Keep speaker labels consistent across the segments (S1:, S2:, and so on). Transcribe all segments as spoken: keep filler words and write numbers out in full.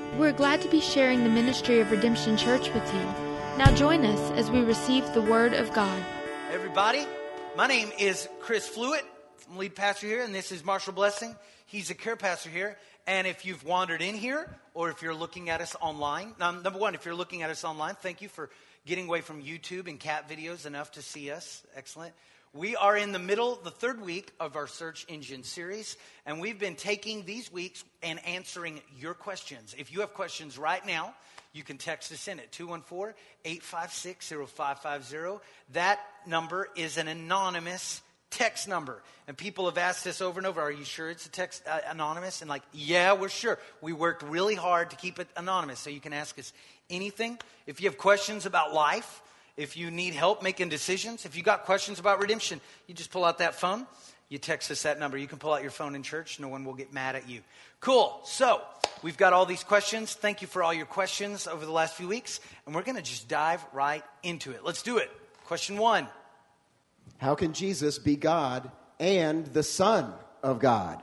S1: We're glad to be sharing the ministry of Redemption Church with you. Now join us as we receive the Word of God.
S2: Everybody, my name is Chris Fluitt. I'm lead pastor here, and this is Marshall Blessing. He's a care pastor here. And if you've wandered in here, or if you're looking at us online, now, number one, if you're looking at us online, thank you for getting away from YouTube and cat videos enough to see us. Excellent. We are in the middle, the third week of our Search Engine series, and we've been taking these weeks and answering your questions. If you have questions right now, you can text us in at two one four, eight five six, zero five five zero. That number is an anonymous text number. And people have asked us over and over, are you sure it's a text uh, anonymous? And like, yeah, we're sure. We worked really hard to keep it anonymous, so you can ask us anything. If you have questions about life, if you need help making decisions, if you got questions about redemption, you just pull out that phone, you text us that number. You can pull out your phone in church. No one will get mad at you. Cool. So we've got all these questions. Thank you for all your questions over the last few weeks. And we're going to just dive right into it. Let's do it. Question one.
S3: How can Jesus be God and the Son of God?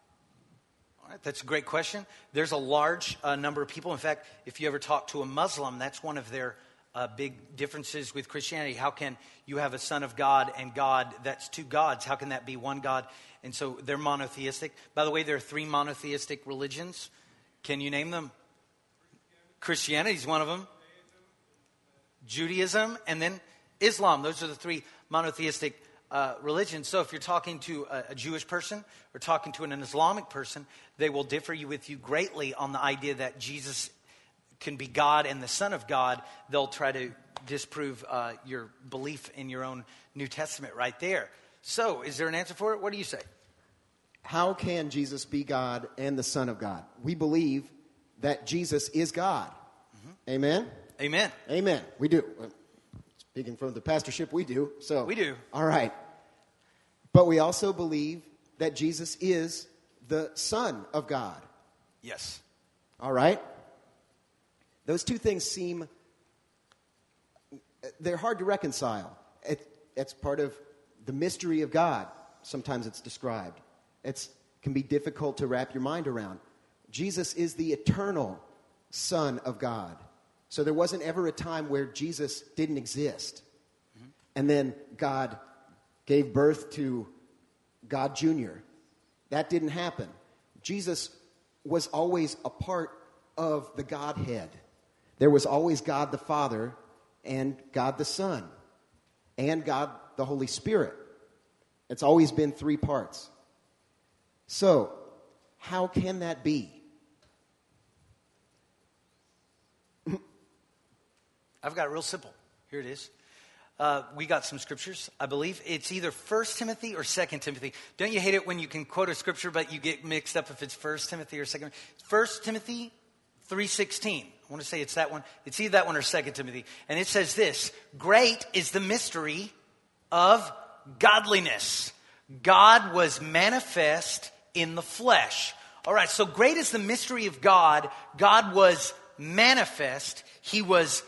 S2: All right, that's a great question. There's a large uh, number of people. In fact, if you ever talk to a Muslim, that's one of their Uh, big differences with Christianity. How can you have a son of God and God, that's two gods? How can that be one God? And so they're monotheistic. By the way, there are three monotheistic religions. Can you name them? Christianity is one of them. Judaism and then Islam. Those are the three monotheistic uh, religions. So if you're talking to a, a Jewish person or talking to an Islamic person, they will differ you with you greatly on the idea that Jesus can be God and the Son of God. They'll try to disprove uh, your belief in your own New Testament right there. So, is there an answer for it? What do you say?
S3: How can Jesus be God and the Son of God? We believe that Jesus is God. Mm-hmm. Amen?
S2: Amen.
S3: Amen. We do. Speaking from the pastorship, we do. So
S2: we do.
S3: All right. But we also believe that Jesus is the Son of God.
S2: Yes.
S3: All right. Those two things seem, they're hard to reconcile. It, it's part of the mystery of God. Sometimes it's described. It can be difficult to wrap your mind around. Jesus is the eternal Son of God. So there wasn't ever a time where Jesus didn't exist. Mm-hmm. And then God gave birth to God Junior That didn't happen. Jesus was always a part of the Godhead. There was always God the Father and God the Son and God the Holy Spirit. It's always been three parts. So, how can that be?
S2: I've got it real simple. Here it is. Uh, we got some scriptures, I believe. It's either First Timothy or Second Timothy. Don't you hate it when you can quote a scripture, but you get mixed up if it's First Timothy or Second? First Timothy three sixteen. I want to say it's that one. It's either that one or Second Timothy. And it says this: great is the mystery of godliness. God was manifest in the flesh. All right, so great is the mystery of God. God was manifest. He was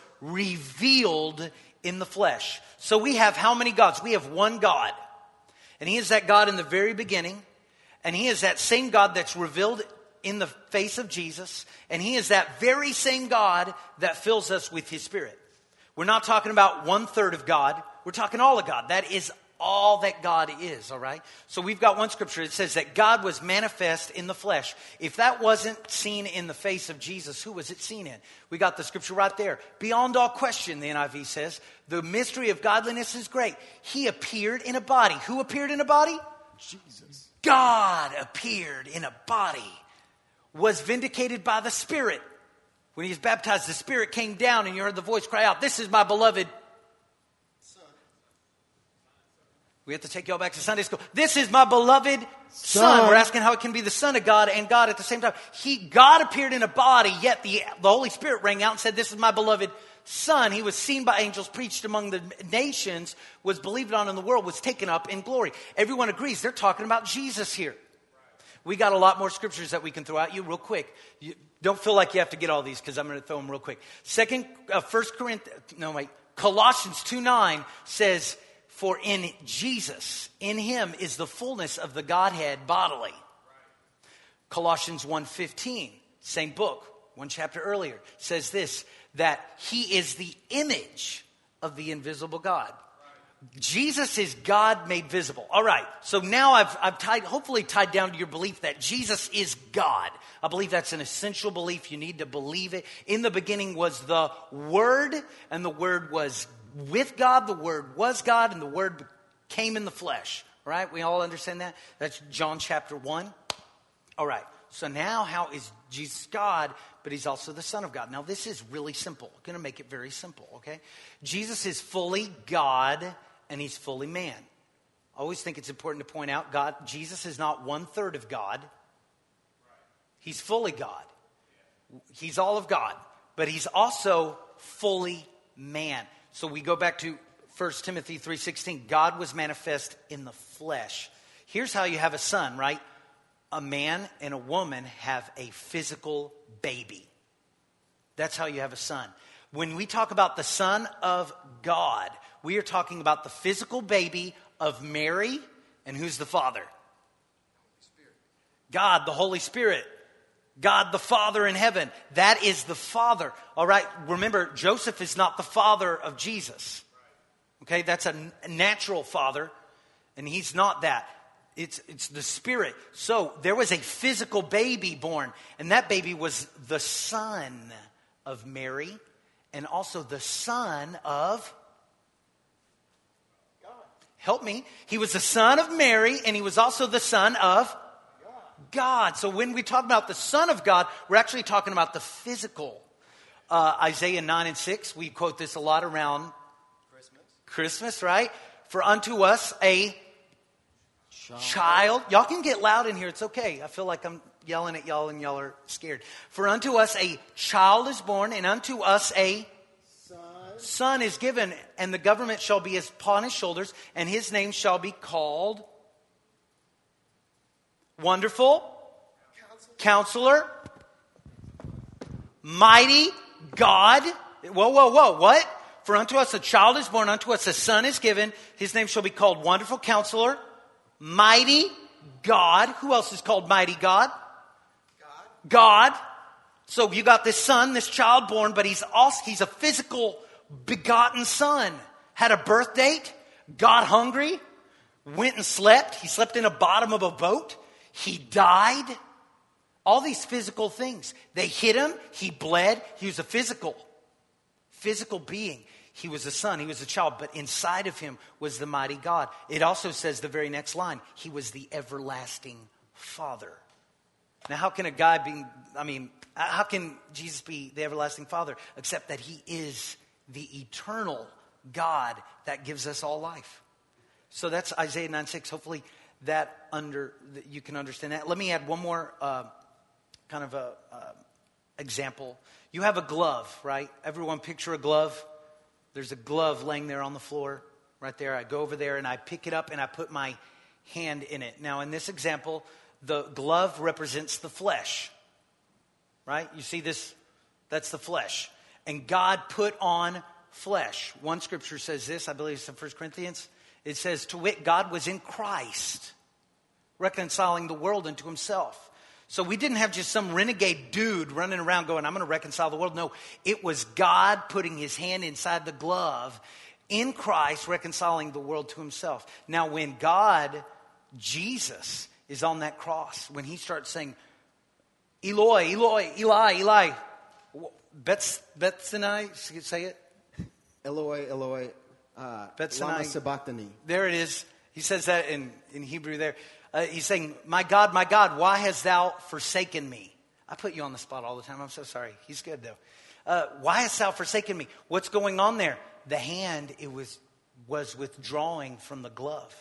S2: revealed in the flesh. So we have how many gods? We have one God. And He is that God in the very beginning. And He is that same God that's revealed in the face of Jesus. And He is that very same God that fills us with His Spirit. We're not talking about one third of God. We're talking all of God. That is all that God is, all right? So we've got one scripture. It says that God was manifest in the flesh. If that wasn't seen in the face of Jesus, who was it seen in? We got the scripture right there. Beyond all question, the N I V says, the mystery of godliness is great. He appeared in a body. Who appeared in a body?
S3: Jesus.
S2: God appeared in a body. Was vindicated by the Spirit. When He was baptized, the Spirit came down and you heard the voice cry out, "This is my beloved Son." We have to take y'all back to Sunday school. This is my beloved Son. Son. We're asking how it can be the Son of God and God at the same time. He, God appeared in a body, yet the, the Holy Spirit rang out and said, "This is my beloved Son." He was seen by angels, preached among the nations, was believed on in the world, was taken up in glory. Everyone agrees they're talking about Jesus here. We got a lot more scriptures that we can throw at you real quick. You don't feel like you have to get all these because I'm going to throw them real quick. Second, uh, First Corinthians, no wait, Colossians two nine says, "For in Jesus, in Him is the fullness of the Godhead bodily." Colossians one fifteen, same book. one chapter earlier, says this, that he is the image of the invisible God. Jesus is God made visible. All right, so now I've, I've tied, hopefully tied down to your belief that Jesus is God. I believe that's an essential belief. You need to believe it. In the beginning was the Word, and the Word was with God. The Word was God, and the Word came in the flesh. All right, we all understand that? That's John chapter one. All right, so now how is Jesus God, but he's also the Son of God? Now this is really simple. I'm going to make it very simple, okay? Jesus is fully God, and he's fully man. I always think it's important to point out, God, Jesus is not one third of God. He's fully God. He's all of God, but he's also fully man. So we go back to First Timothy three sixteen. God was manifest in the flesh. Here's how you have a son, right? A man and a woman have a physical baby. That's how you have a son. When we talk about the Son of God, we are talking about the physical baby of Mary, and who's the father? God, the Holy Spirit. God, the Father in heaven. That is the Father. All right, remember, Joseph is not the father of Jesus. Okay, that's a natural father, and he's not that. It's, it's the Spirit. So there was a physical baby born, and that baby was the son of Mary, and also the son of God. Help me. He was the son of Mary, and he was also the son of God. So when we talk about the Son of God, we're actually talking about the physical. Uh, Isaiah nine and six, we quote this a lot around Christmas, Christmas, right? For unto us a child. child. Y'all can get loud in here. It's okay. I feel like I'm yelling at y'all and y'all are scared. For unto us a child is born, and unto us a son, son is given, and the government shall be upon his shoulders, and his name shall be called Wonderful, Counselor, Mighty God. Whoa, whoa, whoa, what? For unto us a child is born, unto us a son is given. His name shall be called Wonderful Counselor, Mighty God. Who else is called Mighty God? God. God. So you got this son, this child born, but he's also, he's a physical begotten son. Had a birth date, got hungry, went and slept. He slept in the bottom of a boat. He died. All these physical things. They hit him. He bled. He was a physical, physical being. He was a son. He was a child. But inside of him was the mighty God. It also says the very next line. He was the everlasting Father. Now, how can a guy be, I mean, how can Jesus be the everlasting Father? Except that he is the eternal God that gives us all life. So that's Isaiah nine six. Hopefully that under that you can understand that. Let me add one more uh, kind of a uh, example. You have a glove, right? Everyone picture a glove. There's a glove laying there on the floor right there. I go over there and I pick it up and I put my hand in it. Now in this example, the glove represents the flesh, right? You see this? That's the flesh. And God put on flesh. One scripture says this, I believe it's in First Corinthians. It says, to wit, God was in Christ, reconciling the world unto himself. So we didn't have just some renegade dude running around going, I'm going to reconcile the world. No, it was God putting his hand inside the glove in Christ, reconciling the world to himself. Now, when God, Jesus, is on that cross, when he starts saying, Eloi, Eloi, Eli, Eli, Bets, Betsanai, say it?
S3: Eloi, Eloi. Uh, Lama sabachthani.
S2: There it is. He says that in, in Hebrew there. Uh, he's saying, my God, my God, why hast thou forsaken me? I put you on the spot all the time. I'm so sorry. He's good though. Uh, why hast thou forsaken me? What's going on there? The hand, it was, was withdrawing from the glove.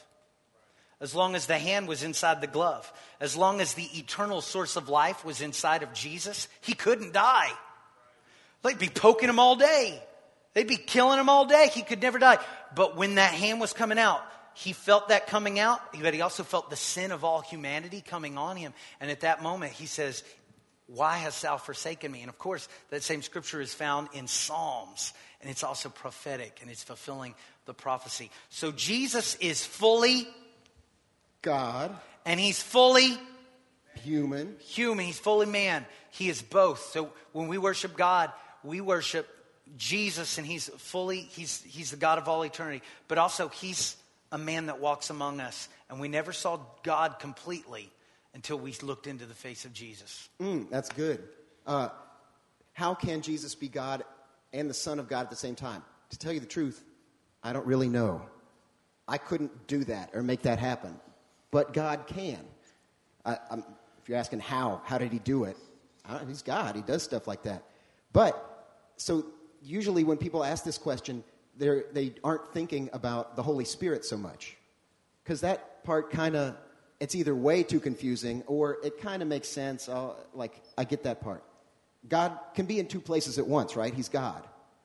S2: As long as the hand was inside the glove, as long as the eternal source of life was inside of Jesus, he couldn't die. They'd be poking him all day. They'd be killing him all day. He could never die. But when that hand was coming out, he felt that coming out, but he also felt the sin of all humanity coming on him. And at that moment, he says, why hast thou forsaken me? And of course, that same scripture is found in Psalms. And it's also prophetic, and it's fulfilling the prophecy. So Jesus is fully
S3: God.
S2: And he's fully
S3: human.
S2: Human. He's fully man. He is both. So when we worship God, we worship Jesus, and he's fully, he's, he's the God of all eternity. But also, he's a man that walks among us. And we never saw God completely until we looked into the face of Jesus.
S3: Mm, that's good. Uh, how can Jesus be God and the Son of God at the same time? To tell you the truth, I don't really know. I couldn't do that or make that happen. But God can. I, I'm, if you're asking how, how did he do it? I don't, he's God. He does stuff like that. But, so usually when people ask this question, they're, they aren't thinking about the Holy Spirit so much. Because that part kind of, it's either way too confusing or it kind of makes sense. I'll, like, I get that part. God can be in two places at once, right? He's God.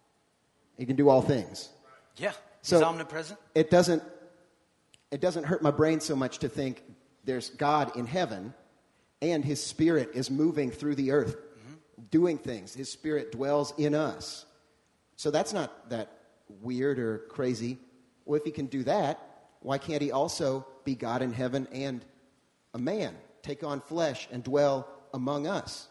S3: He can do all things.
S2: Yeah, he's
S3: so
S2: omnipresent.
S3: It doesn't, it doesn't hurt my brain so much to think there's God in heaven and his Spirit is moving through the earth, mm-hmm. doing things. His Spirit dwells in us. So that's not that weird or crazy. Well, if he can do that, why can't he also be God in heaven and a man, take on flesh and dwell among us?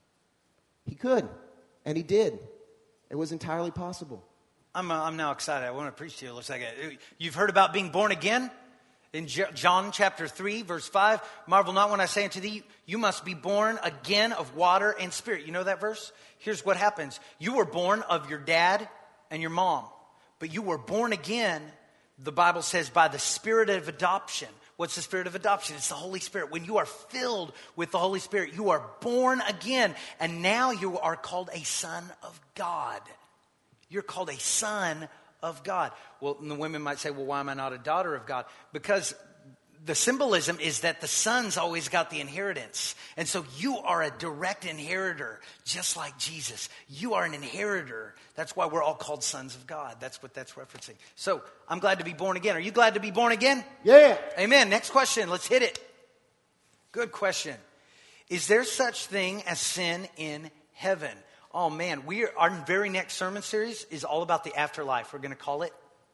S3: He could, and he did. It was entirely possible.
S2: I'm, uh, I'm now excited. I want to preach to you. It looks like it. You've heard about being born again? In J- John chapter three, verse five, marvel not when I say unto thee, you must be born again of water and spirit. You know that verse? Here's what happens. You were born of your dad and your mom, but you were born again, the Bible says, by the Spirit of adoption. What's the Spirit of adoption? It's the Holy Spirit. When you are filled with the Holy Spirit, you are born again, and now you are called a son of God. You're called a son of God. Well, and the women might say, well, why am I not a daughter of God? Because the symbolism is that the son's always got the inheritance. And so you are a direct inheritor, just like Jesus. You are an inheritor. That's why we're all called sons of God. That's what that's referencing. So I'm glad to be born again. Are you glad to be born again?
S3: Yeah.
S2: Amen. Next question. Let's hit it. Good question. Is there such thing as sin in heaven? Oh man, we are, our very next sermon series is all about the afterlife. We're going to call it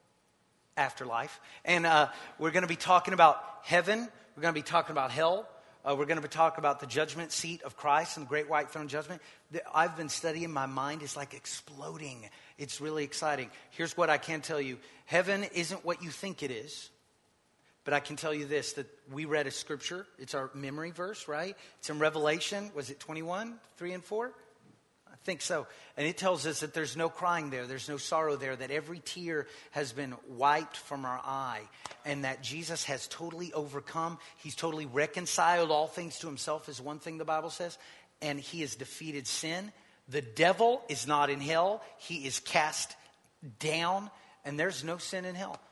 S2: Afterlife. And uh, we're going to be talking about heaven. We're going to be talking about hell. Uh, we're going to be talking about the judgment seat of Christ and the great white throne judgment. The, I've been studying. My mind is like exploding. It's really exciting. Here's what I can tell you. Heaven isn't what you think it is. But I can tell you this, that we read a scripture. It's our memory verse, right? It's in Revelation. Was it twenty-one, three and four? I think so. And it tells us that there's no crying there. There's no sorrow there. That every tear has been wiped from our eye. And that Jesus has totally overcome. He's totally reconciled all things to himself is one thing the Bible says. And he has defeated sin. The devil is not in hell. He is cast down. And there's no sin in hell.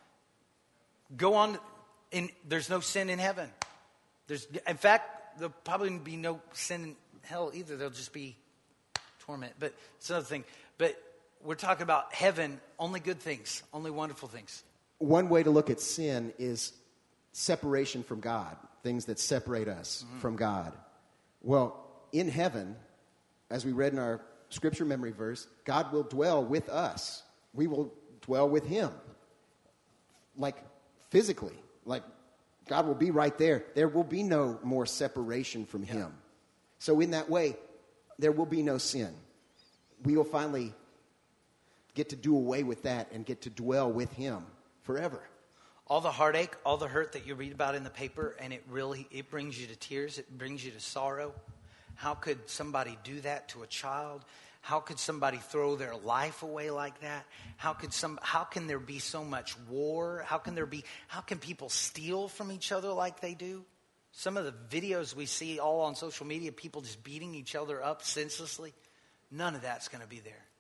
S2: Go on. In, there's no sin in heaven. There's, in fact, there'll probably be no sin in hell either. There'll just be torment. But it's another thing. But we're talking about heaven, only good things, only wonderful things.
S3: One way to look at sin is separation from God, things that separate us mm-hmm. from God. Well, in heaven, as we read in our scripture memory verse, God will dwell with us. We will dwell with him. Like physically, like God will be right there. There will be no more separation from yeah. him. So in that way, there will be no sin. We will finally get to do away with that and get to dwell with him forever.
S2: All the heartache, all the hurt that you read about in the paper, and it really, it brings you to tears. It brings you to sorrow. How could somebody do that to a child? How could somebody throw their life away like that? How could some, how can there be so much war? How can there be, how can people steal from each other like they do? Some of the videos we see all on social media, people just beating each other up senselessly. None of that's going to be there.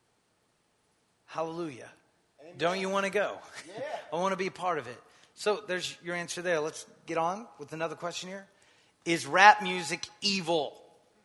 S2: Hallelujah. Amen. Don't you want to go? Yeah. I want to be a part of it. So there's your answer there. Let's get on with another question here. Is rap music evil?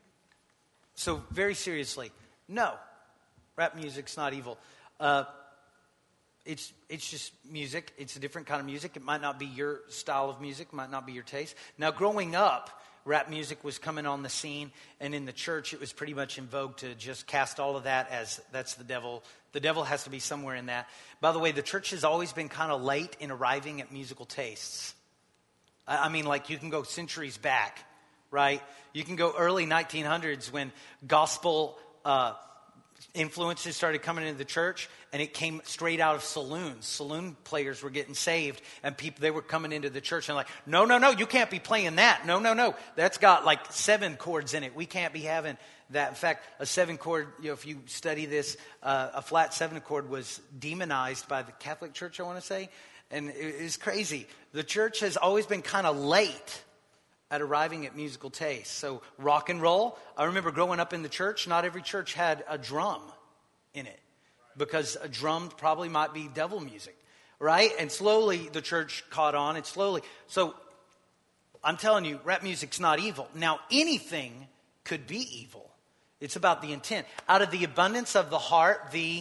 S2: So very seriously, no. Rap music's not evil. Uh, It's it's just music. It's a different kind of music. It might not be your style of music. Might not be your taste. Now, growing up, rap music was coming on the scene. And in the church, it was pretty much in vogue to just cast all of that as that's the devil. The devil has to be somewhere in that. By the way, the church has always been kind of late in arriving at musical tastes. I, I mean, like you can go centuries back right? You can go early nineteen hundreds when gospel uh, influences started coming into the church, and it came straight out of saloons. Saloon players were getting saved, and people, they were coming into the church and like, no, no, no, you can't be playing that. No, no, no, that's got like seven chords in it. We can't be having that. In fact, a seven chord, you know, if you study this, uh, a flat seven chord was demonized by the Catholic Church, I want to say, and it is crazy. The church has always been kind of late at arriving at musical taste. So rock and roll, I remember growing up in the church, not every church had a drum in it because a drum probably might be devil music, right? And slowly the church caught on and slowly. So I'm telling you, rap music's not evil. Now anything could be evil. It's about the intent. Out of the abundance of the heart, the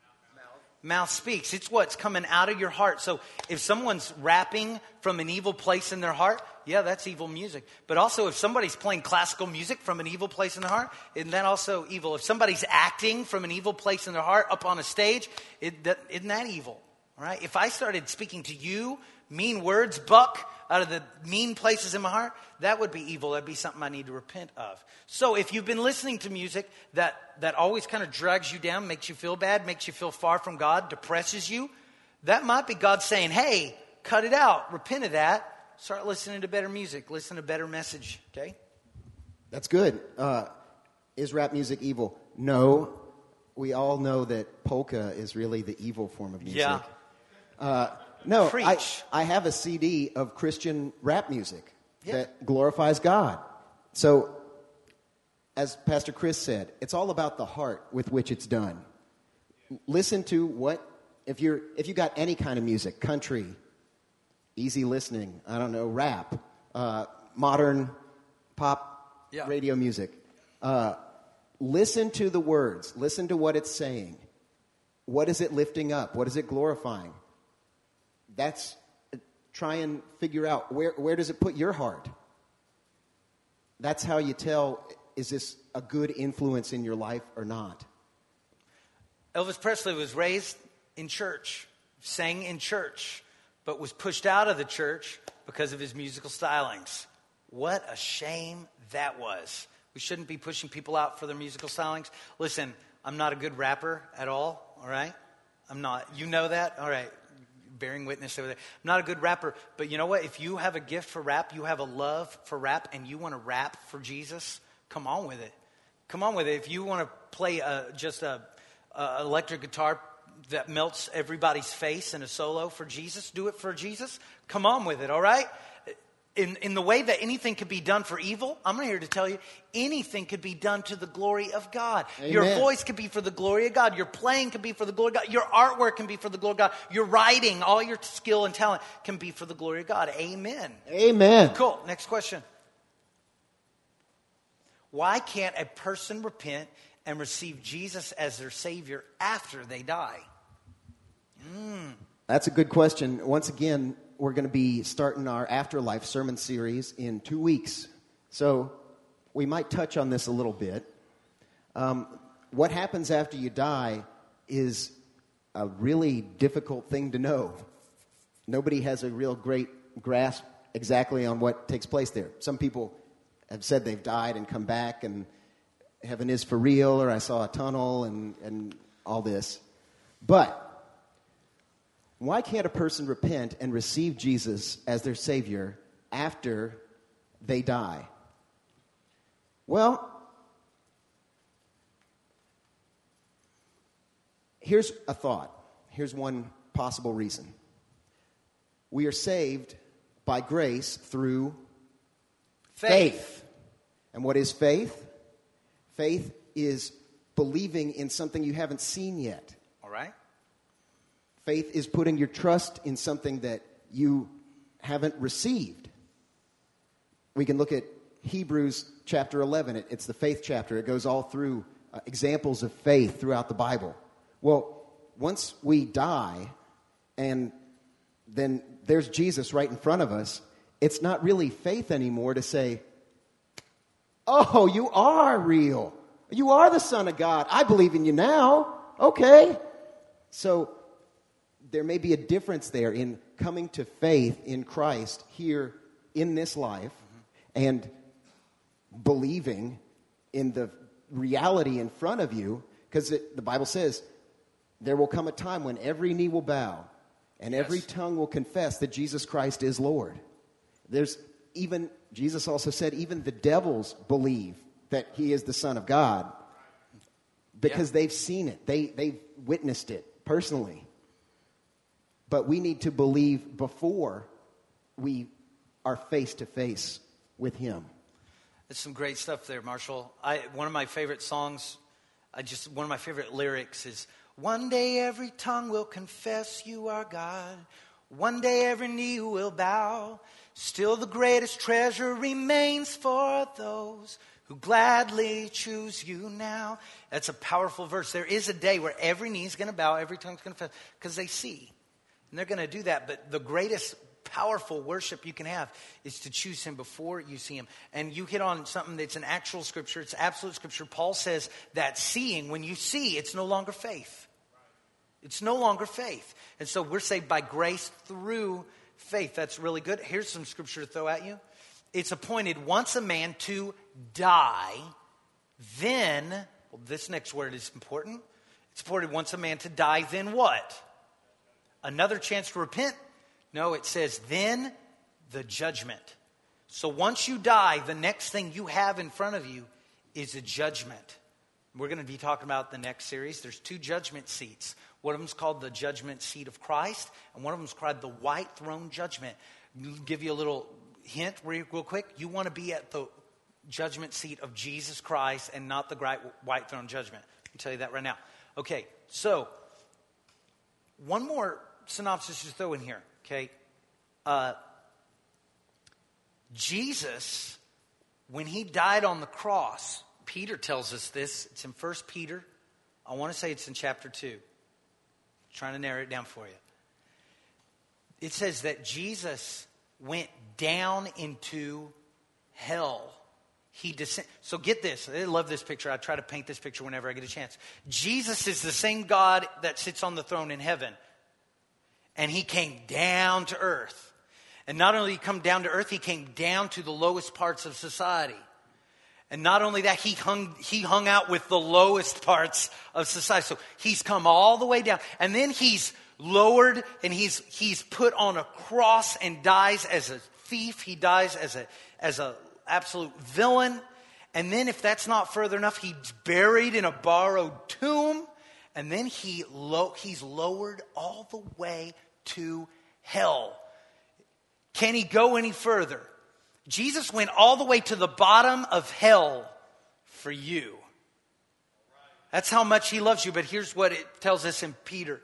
S2: mouth speaks. It's what's coming out of your heart. So if someone's rapping from an evil place in their heart, yeah, that's evil music. But also if somebody's playing classical music from an evil place in their heart, isn't that also evil? If somebody's acting from an evil place in their heart up on a stage, it, that, isn't that evil? All right? If I started speaking to you mean words, Buck, out of the mean places in my heart, that would be evil. That'd be something I need to repent of. So if you've been listening to music that, that always kind of drags you down, makes you feel bad, makes you feel far from God, depresses you, that might be God saying, hey, cut it out, repent of that, start listening to better music, listen to better message, okay?
S3: That's good. Uh, is rap music evil? No. We all know that polka is really the evil form of music.
S2: Yeah.
S3: Uh, no, I,
S2: Preach.
S3: I have a C D of Christian rap music
S2: Yeah.
S3: that glorifies God. So, as Pastor Chris said, it's all about the heart with which it's done. Listen to what, if you're if you got any kind of music, country, easy listening, I don't know, rap, uh, modern pop,
S2: Yeah.
S3: radio music. Uh, listen to the words. Listen to what it's saying. What is it lifting up? What is it glorifying? That's, try and figure out where, where does it put your heart? That's how you tell, is this a good influence in your life or not?
S2: Elvis Presley was raised in church, sang in church, but was pushed out of the church because of his musical stylings. What a shame that was. We shouldn't be pushing people out for their musical stylings. Listen, I'm not a good rapper at all, all right? I'm not. You know that? All right. Bearing witness over there. I'm not a good rapper, but you know what? If you have a gift for rap, you have a love for rap, and you want to rap for Jesus, come on with it. Come on with it. If you want to play a, just a, a electric guitar that melts everybody's face in a solo for Jesus, do it for Jesus. Come on with it, all right? In, in the way that anything could be done for evil, I'm here to tell you, anything could be done to the glory of God.
S3: Amen.
S2: Your voice could be for the glory of God. Your playing can be for the glory of God. Your artwork can be for the glory of God. Your writing, all your skill and talent can be for the glory of God. Amen.
S3: Amen.
S2: Cool. Next question. Why can't a person repent and receive Jesus as their Savior after they die? Mm.
S3: That's a good question. Once again, we're going to be starting our Afterlife sermon series in two weeks. So we might touch on this a little bit. Um, what happens after you die is a really difficult thing to know. Nobody has a real great grasp exactly on what takes place there. Some people have said they've died and come back and heaven is for real, or I saw a tunnel and, and all this. But why can't a person repent and receive Jesus as their Savior after they die? Well, here's a thought. Here's one possible reason. We are saved by grace through
S2: Faith.
S3: faith. And what is faith? Faith is believing in something you haven't seen yet.
S2: All right.
S3: Faith is putting your trust in something that you haven't received. We can look at Hebrews chapter eleven. It, it's the faith chapter. It goes all through uh, examples of faith throughout the Bible. Well, once we die and then there's Jesus right in front of us, it's not really faith anymore to say, oh, you are real. You are the Son of God. I believe in you now. Okay. So there may be a difference there in coming to faith in Christ here in this life, mm-hmm. and believing in the reality in front of you, because the Bible says there will come a time when every knee will bow and yes. every tongue will confess that Jesus Christ is Lord. There's even, Jesus also said, even the devils believe that he is the Son of God because yeah. they've seen it. They, they've witnessed it personally. But we need to believe before we are face to face with him.
S2: There's some great stuff there, Marshall. I, one of my favorite songs, I just one of my favorite lyrics is, one day every tongue will confess you are God. One day every knee will bow. Still the greatest treasure remains for those who gladly choose you now. That's a powerful verse. There is a day where every knee is going to bow, every tongue is going to confess, because they see. And they're going to do that. But the greatest powerful worship you can have is to choose him before you see him. And you hit on something that's an actual scripture. It's absolute scripture. Paul says that seeing, when you see, it's no longer faith. It's no longer faith. And so we're saved by grace through faith. That's really good. Here's some scripture to throw at you. It's appointed once a man to die, then, well, this next word is important. It's appointed once a man to die, then what? Another chance to repent? No, it says, then the judgment. So once you die, the next thing you have in front of you is a judgment. We're going to be talking about the next series. There's two judgment seats. One of them is called the judgment seat of Christ, and one of them is called the white throne judgment. I'll give you a little hint real quick. You want to be at the judgment seat of Jesus Christ and not the white throne judgment. I'll tell you that right now. Okay, so one more synopsis to throw in here. Okay, uh, Jesus, when he died on the cross, Peter tells us this. It's in First Peter. I want to say it's in chapter two. I'm trying to narrow it down for you. It says that Jesus went down into hell. He descended. So get this. I love this picture. I try to paint this picture whenever I get a chance. Jesus is the same God that sits on the throne in heaven. And he came down to earth. And not only did he come down to earth, he came down to the lowest parts of society. And not only that, he hung he hung out with the lowest parts of society. So he's come all the way down. And then he's lowered and he's he's put on a cross and dies as a thief. He dies as a as a absolute villain. And then if that's not further enough, he's buried in a borrowed tomb. And then he lo- he's lowered all the way to hell. Can he go any further? Jesus went all the way to the bottom of hell for you. That's how much he loves you. But here's what it tells us in Peter.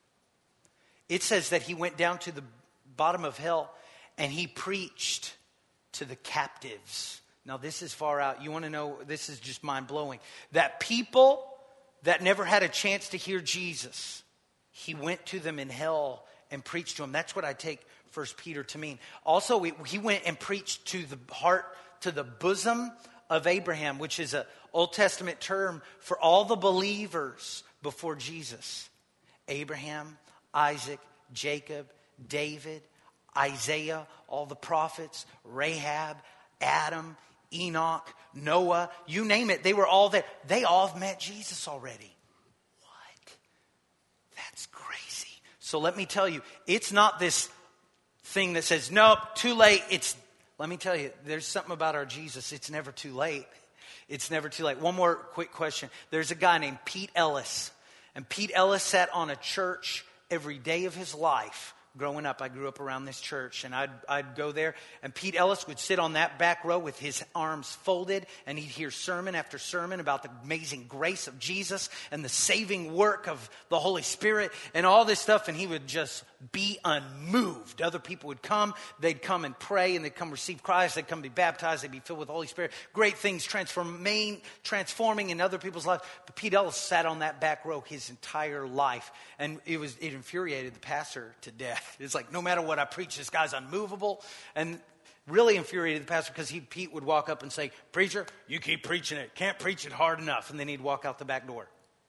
S2: It says that he went down to the bottom of hell and he preached to the captives. Now this is far out. You want to know, this is just mind-blowing. That people that never had a chance to hear Jesus, he went to them in hell and preached to them. That's what I take First Peter to mean. Also, he went and preached to the heart, to the bosom of Abraham, which is an Old Testament term for all the believers before Jesus. Abraham, Isaac, Jacob, David, Isaiah, all the prophets, Rahab, Adam, Enoch, Noah, you name it, they were all there. They all met Jesus already. What? That's crazy. So let me tell you, it's not this thing that says, nope, too late. It's, let me tell you, there's something about our Jesus. It's never too late. It's never too late. One more quick question. There's a guy named Pete Ellis. And Pete Ellis sat on a church every day of his life. Growing up, I grew up around this church, and I'd, I'd go there, and Pete Ellis would sit on that back row with his arms folded, and he'd hear sermon after sermon about the amazing grace of Jesus and the saving work of the Holy Spirit and all this stuff, and he would just be unmoved. Other people would come, they'd come and pray, and they'd come receive Christ, they'd come be baptized, they'd be filled with the Holy Spirit. Great things transforming, transforming in other people's lives. But Pete Ellis sat on that back row his entire life, and it was it infuriated the pastor to death. It's like, no matter what I preach, this guy's unmovable. And really infuriated the pastor because he Pete would walk up and say, preacher, you keep preaching it. Can't preach it hard enough. And then he'd walk out the back door.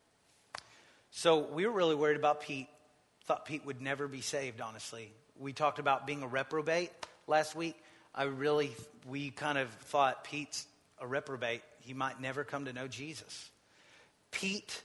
S2: So we were really worried about Pete. Thought Pete would never be saved, honestly. We talked about being a reprobate last week. I really, we kind of thought Pete's a reprobate, he might never come to know Jesus. Pete,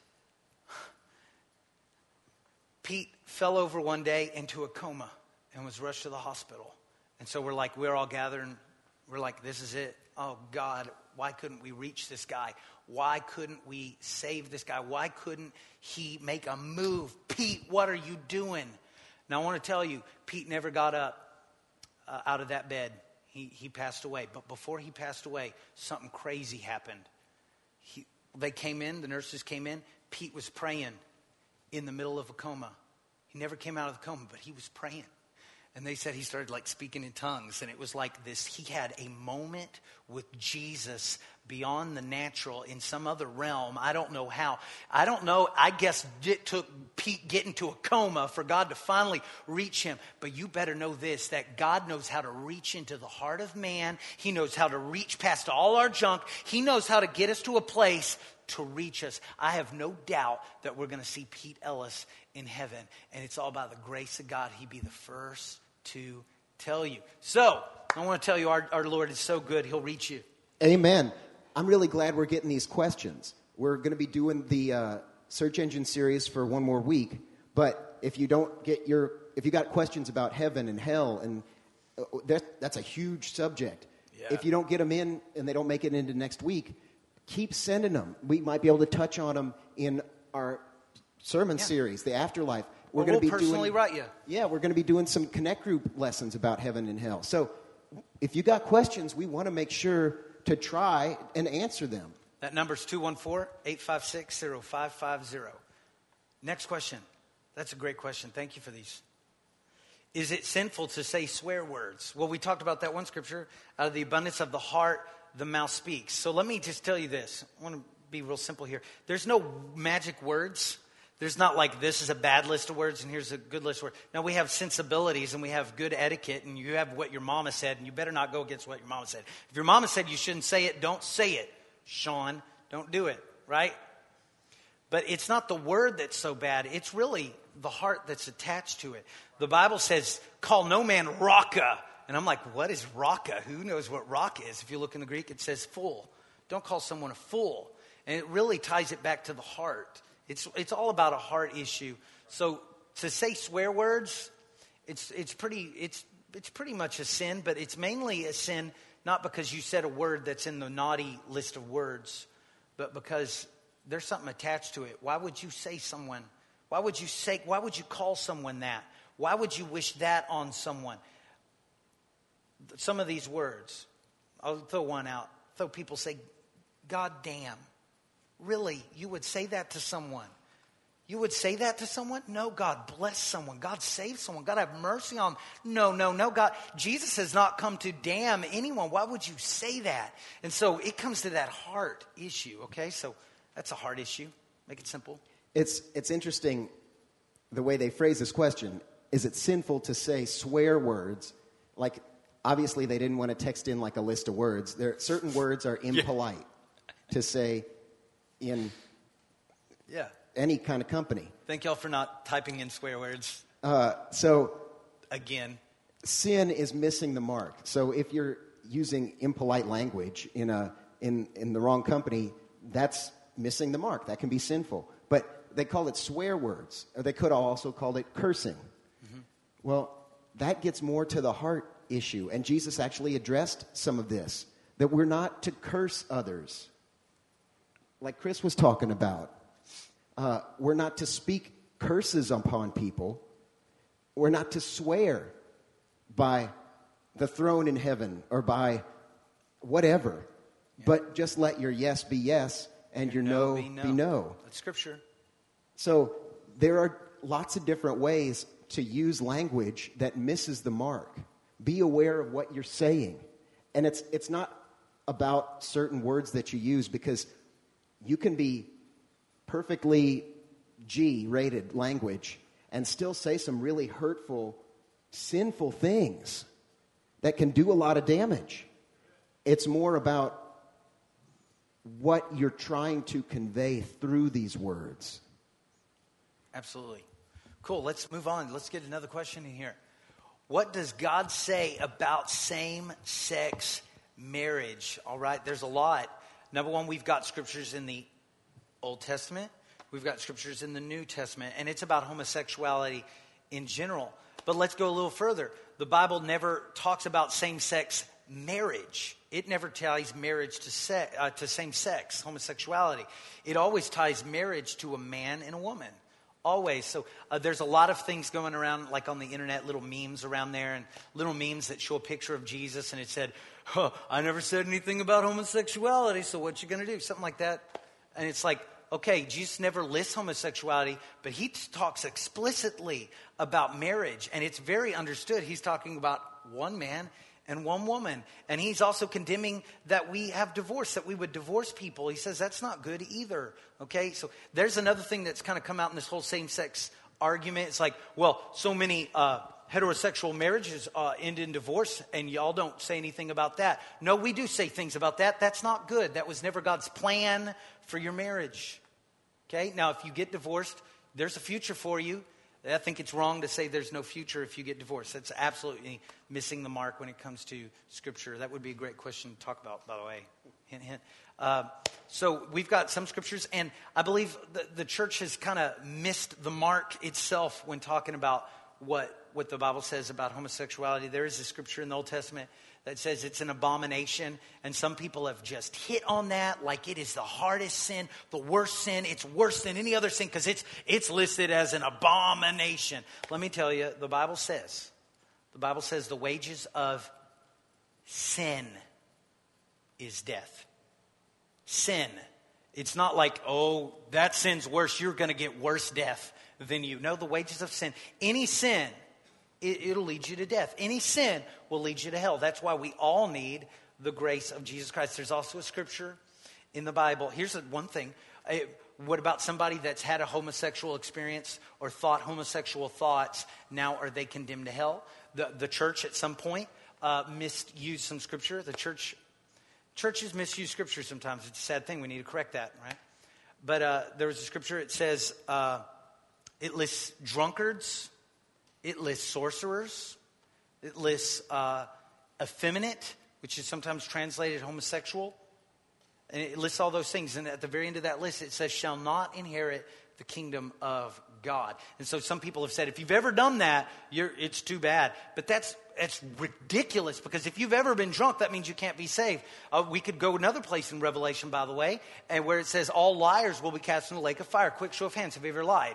S2: Pete fell over one day into a coma and was rushed to the hospital. And so we're like, we're all gathering. We're like, this is it. Oh, God, why couldn't we reach this guy? Why couldn't we save this guy? Why couldn't he make a move? Pete, what are you doing? Now, I want to tell you, Pete never got up uh, out of that bed. He, he passed away. But before he passed away, something crazy happened. He, they came in, the nurses came in. Pete was praying in the middle of a coma. He never came out of the coma, but he was praying. And they said he started like speaking in tongues. And it was like this, he had a moment with Jesus beyond the natural in some other realm. I don't know how. I don't know. I guess it took Pete getting to a coma for God to finally reach him. But you better know this, that God knows how to reach into the heart of man. He knows how to reach past all our junk. He knows how to get us to a place to reach us. I have no doubt that we're going to see Pete Ellis in heaven. And it's all about the grace of God. He'd be the first to tell you. So, I want to tell you, our, our Lord is so good, he'll reach you.
S3: Amen. I'm really glad we're getting these questions. We're going to be doing the uh, search engine series for one more week. But if you don't get your, if you got questions about heaven and hell, and uh, that, that's a huge subject. Yeah. If you don't get them in and they don't make it into next week, keep sending them. We might be able to touch on them in our sermon yeah. series, the Afterlife. We're
S2: well,
S3: going to
S2: we'll
S3: be
S2: personally
S3: doing,
S2: write you.
S3: Yeah, we're going to be doing some Connect Group lessons about heaven and hell. So if you got questions, we want to make sure to try and answer them.
S2: That number's two one four, eight five six, zero five five zero. Next question. That's a great question. Thank you for these. Is it sinful to say swear words? Well, we talked about that one scripture. Out of the abundance of the heart, the mouth speaks. So let me just tell you this. I want to be real simple here. There's no magic words. There's not like this is a bad list of words and here's a good list of words. Now, we have sensibilities and we have good etiquette and you have what your mama said and you better not go against what your mama said. If your mama said you shouldn't say it, don't say it. Sean, don't do it, right? But it's not the word that's so bad. It's really the heart that's attached to it. The Bible says, call no man raka. And I'm like, what is raka? Who knows what raka is? If you look in the Greek, it says fool. Don't call someone a fool. And it really ties it back to the heart. It's it's all about a heart issue. So to say swear words, it's it's pretty it's it's pretty much a sin, but it's mainly a sin not because you said a word that's in the naughty list of words, but because there's something attached to it. Why would you say someone? Why would you say? Why would you call someone that? Why would you wish that on someone? Some of these words, I'll throw one out. Throw people say, "God damn." Really, you would say that to someone? You would say that to someone? No, God bless someone. God save someone. God have mercy on them. No, no, no, God. Jesus has not come to damn anyone. Why would you say that? And so it comes to that heart issue, okay? So that's a heart issue. Make it simple.
S3: It's it's interesting the way they phrase this question. Is it sinful to say swear words? Like, obviously they didn't want to text in like a list of words. There certain words are impolite yeah. to say in
S2: yeah.
S3: any kind of company.
S2: Thank y'all for not typing in swear words.
S3: Uh, so,
S2: again,
S3: sin is missing the mark. So if you're using impolite language in a in in the wrong company, that's missing the mark. That can be sinful. But they call it swear words, or they could also call it cursing. Mm-hmm. Well, that gets more to the heart issue, and Jesus actually addressed some of this, that we're not to curse others. Like Chris was talking about, uh, we're not to speak curses upon people. We're not to swear by the throne in heaven or by whatever. Yeah. But just let your yes be yes and your, your no, no, be, no. be no.
S2: That's scripture.
S3: So there are lots of different ways to use language that misses the mark. Be aware of what you're saying. And it's it's not about certain words that you use, because you can be perfectly G-rated language and still say some really hurtful, sinful things that can do a lot of damage. It's more about what you're trying to convey through these words.
S2: Absolutely. Cool. Let's move on. Let's get another question in here. What does God say about same-sex marriage, all right? There's a lot. Number one, we've got scriptures in the Old Testament. We've got scriptures in the New Testament, and it's about homosexuality in general. But let's go a little further. The Bible never talks about same-sex marriage. It never ties marriage to se- uh, to same-sex, homosexuality. It always ties marriage to a man and a woman. Always. So uh, there's a lot of things going around, like on the internet, little memes around there, and little memes that show a picture of Jesus, and it said, huh, I never said anything about homosexuality, so what you going to do? Something like that. And it's like, okay, Jesus never lists homosexuality, but he t- talks explicitly about marriage, and it's very understood. He's talking about one man and one woman. And he's also condemning that we have divorce, that we would divorce people. He says that's not good either. Okay, so there's another thing that's kind of come out in this whole same-sex argument. It's like, well, so many uh, heterosexual marriages uh, end in divorce, and y'all don't say anything about that. No, we do say things about that. That's not good. That was never God's plan for your marriage. Okay, now if you get divorced, there's a future for you. I think it's wrong to say there's no future if you get divorced. That's absolutely missing the mark when it comes to Scripture. That would be a great question to talk about, by the way. Hint, hint. Uh, so we've got some Scriptures, and I believe the, the church has kind of missed the mark itself when talking about what, what the Bible says about homosexuality. There is a Scripture in the Old Testament that says it's an abomination, and some people have just hit on that like it is the hardest sin, the worst sin. It's worse than any other sin because it's it's listed as an abomination. Let me tell you, the Bible says, the Bible says the wages of sin is death. Sin. It's not like, oh, that sin's worse, you're going to get worse death than you. No, the wages of sin. Any sin, it, it'll lead you to death. Any sin will lead you to hell. That's why we all need the grace of Jesus Christ. There's also a scripture in the Bible. Here's one thing. What about somebody that's had a homosexual experience or thought homosexual thoughts? Now are they condemned to hell? The, the church at some point uh, misused some scripture. The church, churches misuse scripture sometimes. It's a sad thing. We need to correct that, right? But uh, there was a scripture. It says uh, it lists drunkards. It lists sorcerers. It lists uh, effeminate, which is sometimes translated homosexual. And it lists all those things. And at the very end of that list, it says, shall not inherit the kingdom of God. And so some people have said, if you've ever done that, you're, it's too bad. But that's that's ridiculous, because if you've ever been drunk, that means you can't be saved. Uh, we could go another place in Revelation, by the way, and where it says all liars will be cast in the lake of fire. Quick show of hands. Have you ever lied?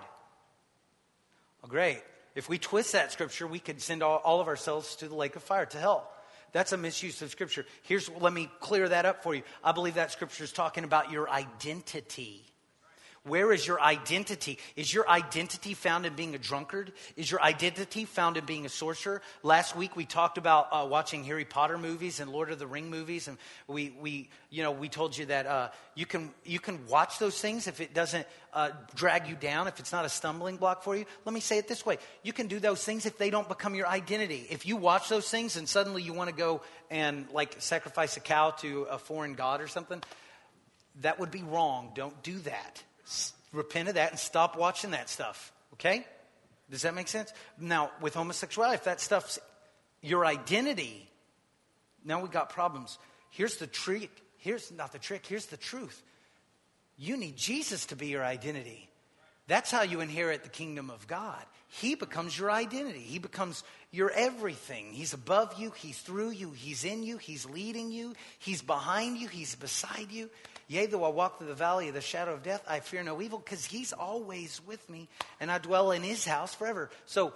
S2: Oh, great. If we twist that scripture, we could send all, all of ourselves to the lake of fire, to hell. That's a misuse of scripture. Here's, let me clear that up for you. I believe that scripture is talking about your identity. Where is your identity? Is your identity found in being a drunkard? Is your identity found in being a sorcerer? Last week we talked about uh, watching Harry Potter movies and Lord of the Ring movies, and we, we you know, we told you that uh, you can you can watch those things if it doesn't uh, drag you down, if it's not a stumbling block for you. Let me say it this way: you can do those things if they don't become your identity. If you watch those things and suddenly you want to go and like sacrifice a cow to a foreign god or something, that would be wrong. Don't do that. Repent of that and stop watching that stuff. Okay? Does that make sense? Now, with homosexuality, if that stuff's your identity, now we got problems. Here's the trick. Here's not the trick. Here's the truth. You need Jesus to be your identity. That's how you inherit the kingdom of God. He becomes your identity. He becomes your everything. He's above you. He's through you. He's in you. He's leading you. He's behind you. He's beside you. Yea, though I walk through the valley of the shadow of death, I fear no evil, because he's always with me, and I dwell in his house forever. So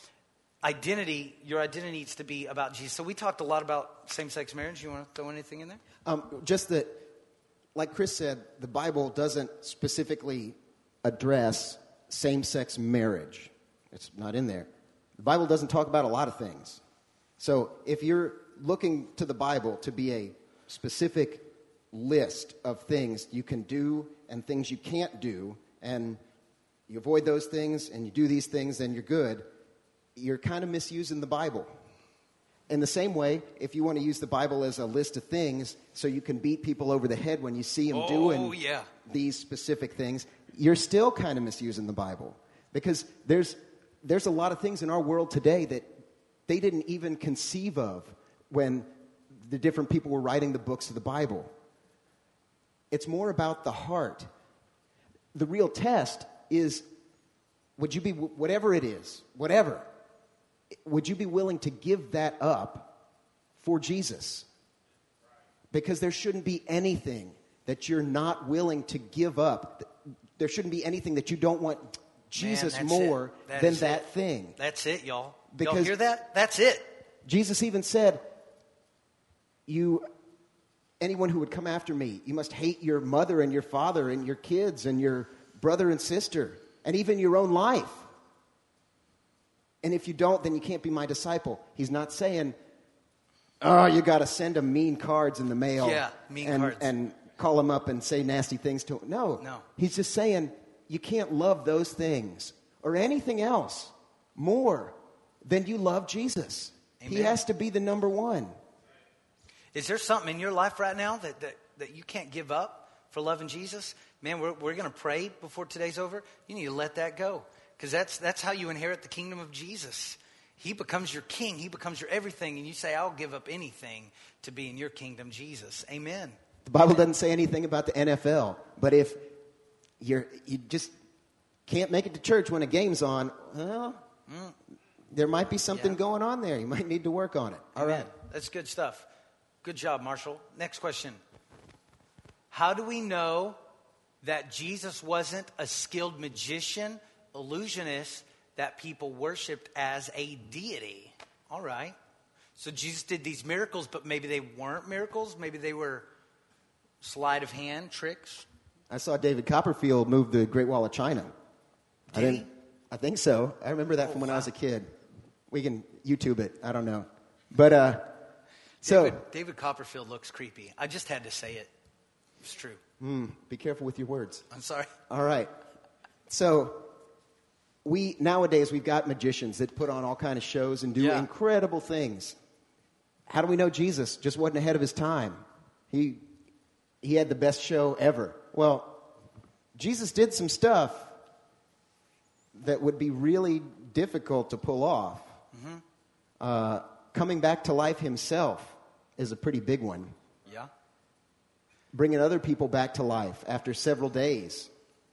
S2: identity, your identity needs to be about Jesus. So we talked a lot about same-sex marriage. You want to throw anything in there?
S3: Um, just that, like Chris said, the Bible doesn't specifically address same-sex marriage. It's not in there. The Bible doesn't talk about a lot of things. So if you're looking to the Bible to be a specific list of things you can do and things you can't do, and you avoid those things and you do these things, then you're good, you're kind of misusing the Bible. In the same way, if you want to use the Bible as a list of things so you can beat people over the head when you see them
S2: oh,
S3: doing
S2: yeah.
S3: these specific things, you're still kind of misusing the Bible. Because there's there's a lot of things in our world today that they didn't even conceive of when the different people were writing the books of the Bible. It's more about the heart. The real test is, would you be, whatever it is, whatever, would you be willing to give that up for Jesus? Because there shouldn't be anything that you're not willing to give up. There shouldn't be anything that you don't want Jesus
S2: Man,
S3: more
S2: that
S3: than that
S2: it.
S3: thing.
S2: That's it, y'all.
S3: Because
S2: y'all hear that? That's it.
S3: Jesus even said, "You, anyone who would come after me, you must hate your mother and your father and your kids and your brother and sister and even your own life. And if you don't, then you can't be my disciple." He's not saying, "Oh, you got to send them mean cards in the mail."
S2: Yeah, mean
S3: and,
S2: cards.
S3: and call them up and say nasty things to them. No,
S2: No.
S3: He's just saying you can't love those things or anything else more than you love Jesus.
S2: Amen.
S3: He has to be the number one.
S2: Is there something in your life right now that, that, that you can't give up for loving Jesus? Man, we're, we're going to pray before today's over. You need to let that go, because that's, that's how you inherit the kingdom of Jesus. He becomes your king. He becomes your everything. And you say, "I'll give up anything to be in your kingdom, Jesus." Amen.
S3: The Bible doesn't say anything about the N F L, but if you're, you just can't make it to church when a game's on, well, mm. there might be something
S2: Yeah.
S3: going on there. You might need to work on it. All
S2: Amen.
S3: right.
S2: That's good stuff. Good job, Marshall. Next question. How do we know that Jesus wasn't a skilled magician, illusionist that people worshipped as a deity? All right. So Jesus did these miracles, but maybe they weren't miracles. Maybe they were sleight of hand tricks.
S3: I saw David Copperfield move the Great Wall of China. I
S2: Did
S3: didn't.
S2: he?
S3: I think so. I remember that
S2: Oh,
S3: from when I
S2: wow.
S3: was a kid. We can YouTube it. I don't know. But uh, so
S2: David, David Copperfield looks creepy. I just had to say it. It's true.
S3: mm, be careful with your words.
S2: I'm sorry.
S3: All right. So we nowadays we've got magicians that put on all kind of shows and do
S2: Yeah.
S3: incredible things. How do we know Jesus just wasn't ahead of his time? He he had the best show ever. Well, Jesus did some stuff that would be really difficult to pull off.
S2: Mm-hmm.
S3: Uh, coming back to life himself is a pretty big one.
S2: Yeah.
S3: Bringing other people back to life after several days.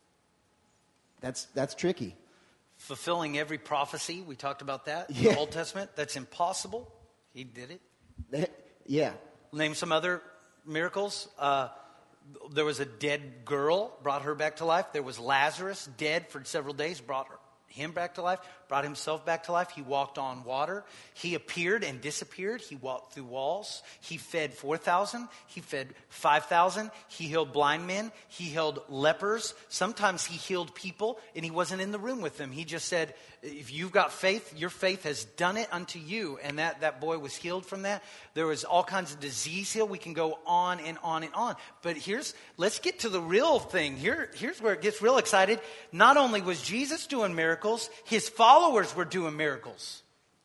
S3: That's that's tricky.
S2: Fulfilling every prophecy. We talked about that in
S3: Yeah.
S2: the Old Testament. That's impossible. He did it.
S3: Yeah.
S2: Name some other miracles. Uh, there was a dead girl, brought her back to life. There was Lazarus, dead for several days, brought her, him back to life, brought himself back to life. He walked on water. He appeared and disappeared. He walked through walls. He fed four thousand. He fed five thousand. He healed blind men. He healed lepers. Sometimes he healed people and he wasn't in the room with them. He just said, "If you've got faith, your faith has done it unto you." And that, that boy was healed from that. There was all kinds of disease healed. We can go on and on and on. But here's, let's get to the real thing. Here, here's where it gets real excited. Not only was Jesus doing miracles, his followers were doing miracles.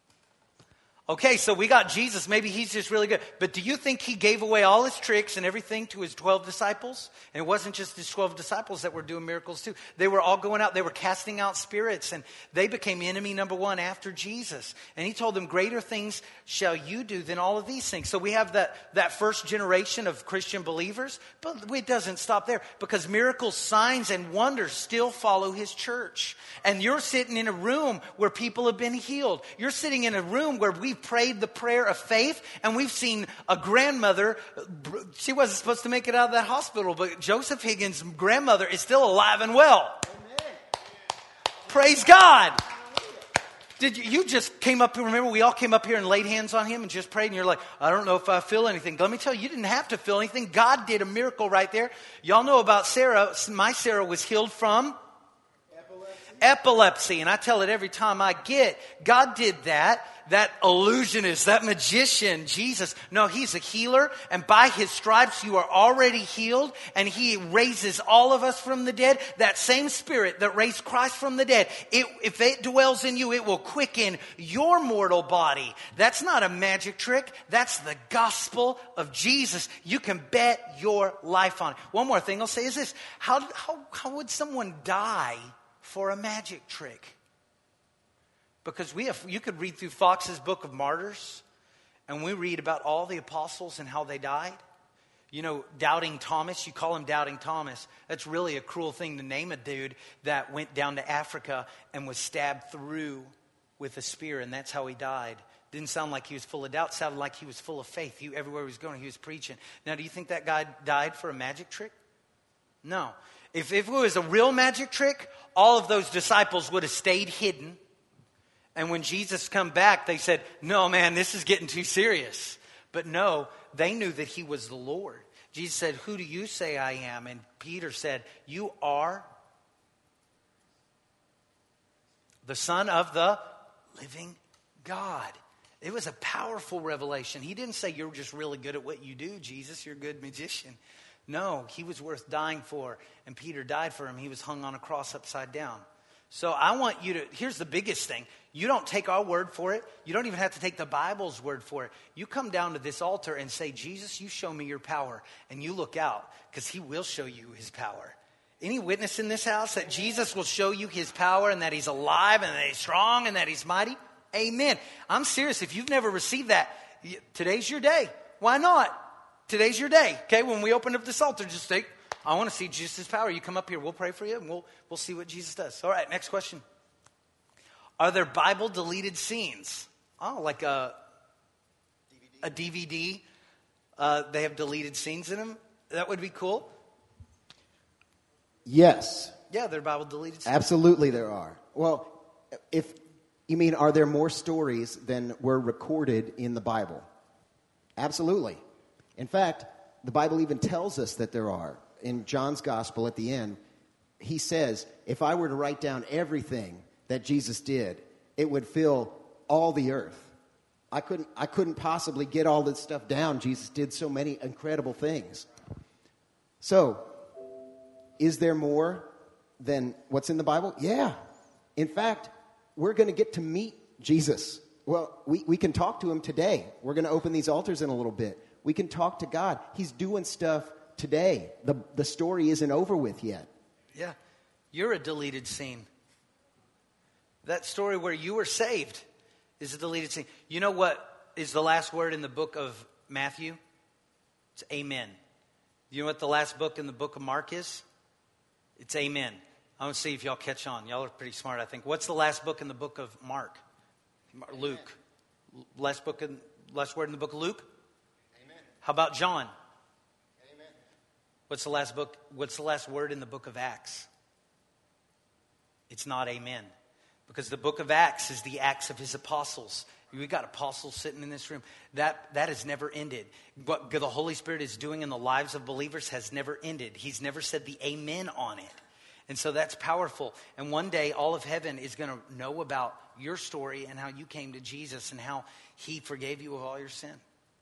S2: Okay, so we got Jesus. Maybe he's just really good. But do you think he gave away all his tricks and everything to his twelve disciples? And it wasn't just his twelve disciples that were doing miracles too. They were all going out. They were casting out spirits. And they became enemy number one after Jesus. And he told them, "Greater things shall you do than all of these things." So we have that, that first generation of Christian believers. But it doesn't stop there. Because miracles, signs, and wonders still follow his church. And you're sitting in a room where people have been healed. You're sitting in a room where we've prayed the prayer of faith, and we've seen a grandmother. She wasn't supposed to make it out of that hospital, but Joseph Higgins' grandmother is still alive and well. Amen. Praise God. Did you, you just came up here, remember we all came up here and laid hands on him and just prayed, and you're like, "I don't know if I feel anything." Let me tell you, you didn't have to feel anything. God did a miracle right there. Y'all know about Sarah. My Sarah was healed from epilepsy. epilepsy. And I tell it every time I get, God did that. That illusionist, that magician, Jesus. No, he's a healer. And by his stripes, you are already healed. And he raises all of us from the dead. That same spirit that raised Christ from the dead, it, if it dwells in you, it will quicken your mortal body. That's not a magic trick. That's the gospel of Jesus. You can bet your life on it. One more thing I'll say is this. How, how, how would someone die for a magic trick? Because we have, you could read through Fox's Book of Martyrs, And we read about all the apostles and how they died. You know, Doubting Thomas, you call him Doubting Thomas. That's really a cruel thing to name a dude that went down to Africa and was stabbed through with a spear, and that's how he died. Didn't sound like he was full of doubt. Sounded like he was full of faith. He, everywhere he was going, he was preaching. Now, do you think that guy died for a magic trick? No. If, if it was a real magic trick, all of those disciples would have stayed hidden. And when Jesus come back, they said, no, man, this is getting too serious. But no, they knew that he was the Lord. Jesus said, who do you say I am? And Peter said, you are the Son of the living God. It was a powerful revelation. He didn't say you're just really good at what you do, Jesus. You're a good magician. No, he was worth dying for. And Peter died for him. He was hung on a cross upside down. So I want you to, here's the biggest thing. You don't take our word for it. You don't even have to take the Bible's word for it. You come down to this altar and say, Jesus, you show me your power. And you look out, because he will show you his power. Any witness in this house that Jesus will show you his power and that he's alive and that he's strong and that he's mighty? Amen. I'm serious. If you've never received that, today's your day. Why not? Today's your day. Okay, when we open up this altar, just say, I want to see Jesus' power. You come up here. We'll pray for you and we'll, we'll see what Jesus does. All right, next question. Are there Bible deleted scenes? Oh, like a D V D. A D V D. Uh, they have deleted scenes in them. That would be cool.
S3: Yes.
S2: Yeah, they're Bible deleted scenes.
S3: Absolutely there are. Well, if you mean, are there more stories than were recorded in the Bible? Absolutely. In fact, the Bible even tells us that there are. In John's gospel at the end, he says, if I were to write down everything that Jesus did, it would fill all the earth. I couldn't, I couldn't possibly get all this stuff down. Jesus did so many incredible things. So, is there more than what's in the Bible? Yeah. In fact, we're going to get to meet Jesus. Well, we, we can talk to him today. We're going to open these altars in a little bit. We can talk to God. He's doing stuff today. The, the story isn't over with yet.
S2: Yeah. You're a deleted scene. That story where you were saved is a deleted scene. You know what is the last word in the book of Matthew? It's amen. You know what the last book in the book of Mark is? It's amen. I want to see if y'all catch on. Y'all are pretty smart, I think. What's the last book in the book of Mark? Luke. Amen. Last book in, last word in the book of Luke? Amen. How about John? Amen. What's the last book? What's the last word in the book of Acts? It's not amen. Because the book of Acts is the Acts of his apostles. We've got apostles sitting in this room. That, that has never ended. What the Holy Spirit is doing in the lives of believers has never ended. He's never said the amen on it. And so that's powerful. And one day, all of heaven is going to know about your story and how you came to Jesus and how he forgave you of all your sin.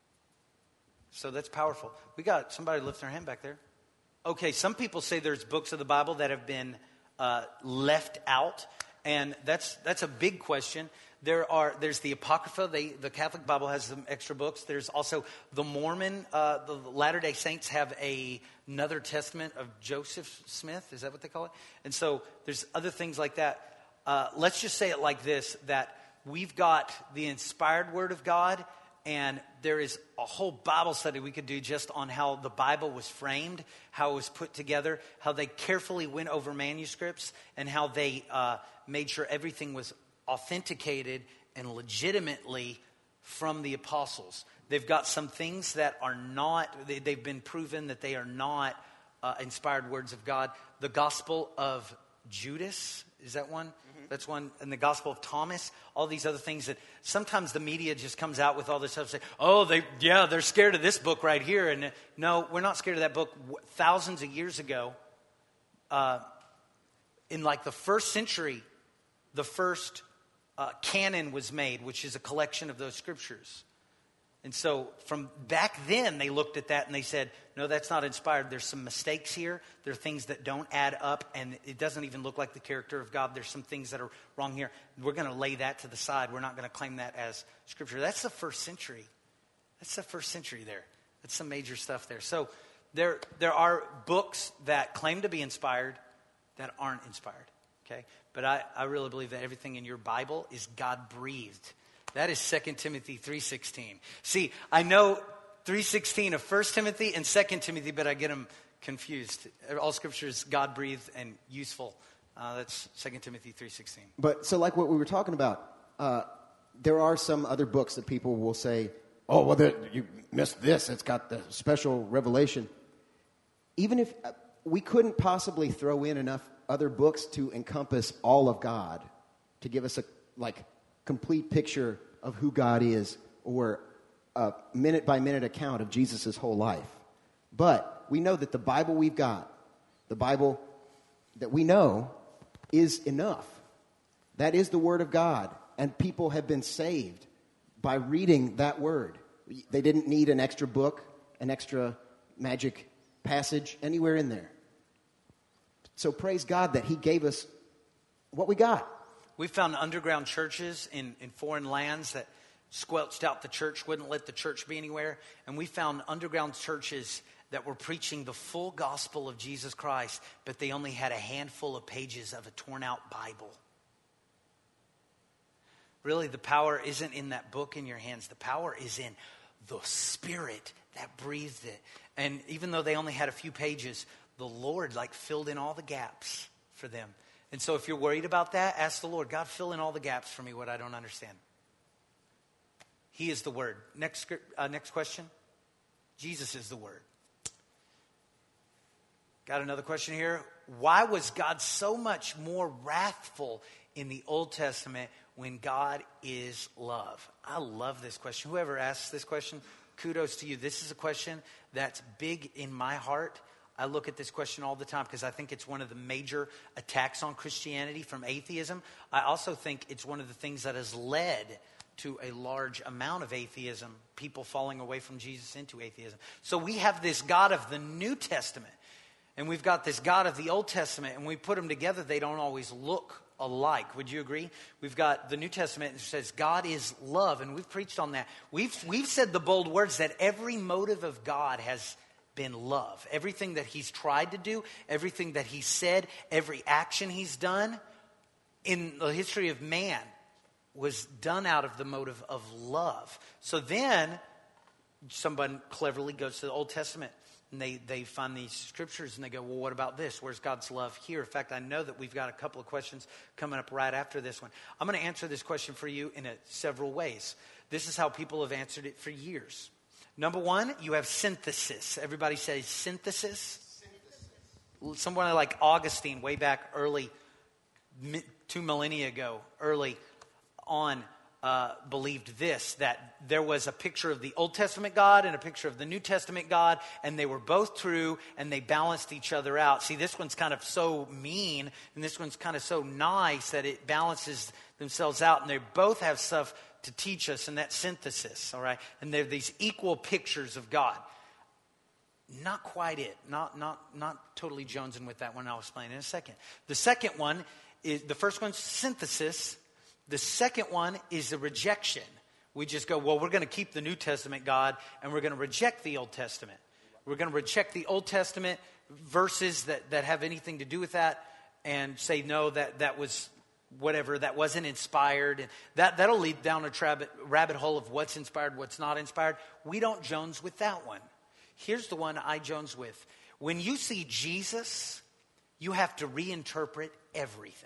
S2: So that's powerful. We got somebody lift their hand back there. Okay, some people say there's books of the Bible that have been uh, left out. And that's that's a big question. There are there's the Apocrypha. They, the Catholic Bible has some extra books. There's also the Mormon. Uh, the Latter-day Saints have a, another testament of Joseph Smith. Is that what they call it? And so there's other things like that. Uh, let's just say it like this, that we've got the inspired Word of God, and there is a whole Bible study we could do just on how the Bible was framed, how it was put together, how they carefully went over manuscripts, and how they uh, made sure everything was authenticated and legitimately from the apostles. They've got some things that are not, they, they've been proven that they are not uh, inspired words of God. The Gospel of Judas, is that one? Mm-hmm. That's one. And the Gospel of Thomas, all these other things that sometimes the media just comes out with all this stuff, say, oh, they, yeah, they're scared of this book right here. And no, we're not scared of that book. Thousands of years ago, uh, in like the first century, the first uh, canon was made, which is a collection of those scriptures. And so from back then, they looked at that and they said, no, that's not inspired. There's some mistakes here. There are things that don't add up, and it doesn't even look like the character of God. There's some things that are wrong here. We're going to lay that to the side. We're not going to claim that as scripture. That's the first century. That's the first century there. That's some major stuff there. So there, there are books that claim to be inspired that aren't inspired. Okay, but I, I really believe that everything in your Bible is God-breathed. That is Second Timothy three sixteen. See, I know three sixteen of First Timothy and Second Timothy, but I get them confused. All scripture is God-breathed and useful. Uh, that's Second Timothy three sixteen.
S3: But so like what we were talking about, uh, there are some other books that people will say, oh, well, there, you missed this. It's got the special revelation. Even if uh, we couldn't possibly throw in enough other books to encompass all of God, to give us a like complete picture of who God is, or a minute-by-minute account of Jesus' whole life. But we know that the Bible we've got, the Bible that we know, is enough. That is the Word of God, and people have been saved by reading that Word. They didn't need an extra book, an extra magic passage anywhere in there. So praise God that He gave us what we got.
S2: We found underground churches in, in foreign lands that squelched out the church, wouldn't let the church be anywhere. And we found underground churches that were preaching the full gospel of Jesus Christ, but they only had a handful of pages of a torn out Bible. Really, the power isn't in that book in your hands. The power is in the Spirit that breathed it. And even though they only had a few pages, the Lord like filled in all the gaps for them. And so if you're worried about that, ask the Lord, God, fill in all the gaps for me, what I don't understand. He is the Word. Next, uh, next question. Jesus is the Word. Got another question here. Why was God so much more wrathful in the Old Testament when God is love? I love this question. Whoever asks this question, kudos to you. This is a question that's big in my heart. I look at this question all the time because I think it's one of the major attacks on Christianity from atheism. I also think it's one of the things that has led to a large amount of atheism, people falling away from Jesus into atheism. So we have this God of the New Testament, and we've got this God of the Old Testament, and we put them together, they don't always look alike. Would you agree? We've got the New Testament that says God is love, and we've preached on that. We've, we've said the bold words that every motive of God has been love. Everything that He's tried to do, everything that He said, every action He's done in the history of man was done out of the motive of love. So then someone cleverly goes to the Old Testament and they, they find these scriptures and they go, well, what about this? Where's God's love here? In fact, I know that we've got a couple of questions coming up right after this one. I'm going to answer this question for you in a, several ways. This is how people have answered it for years. Number one, you have synthesis. Everybody says synthesis. synthesis. Someone like Augustine, way back early, two millennia ago, early on, uh, believed this, that there was a picture of the Old Testament God and a picture of the New Testament God, and they were both true, and they balanced each other out. See, this one's kind of so mean, and this one's kind of so nice that it balances themselves out, and they both have stuff to teach us in that synthesis, all right? And they're these equal pictures of God. Not quite it. Not not not totally jonesing with that one. I'll explain in a second. The second one is, the first one's synthesis. The second one is the rejection. We just go, well, we're going to keep the New Testament God, and we're going to reject the Old Testament. We're going to reject the Old Testament verses that, that have anything to do with that and say, no, that, that was whatever, that wasn't inspired. And that, that'll lead down a rabbit, rabbit hole of what's inspired, what's not inspired. We don't jones with that one. Here's the one I jones with. When you see Jesus, you have to reinterpret everything.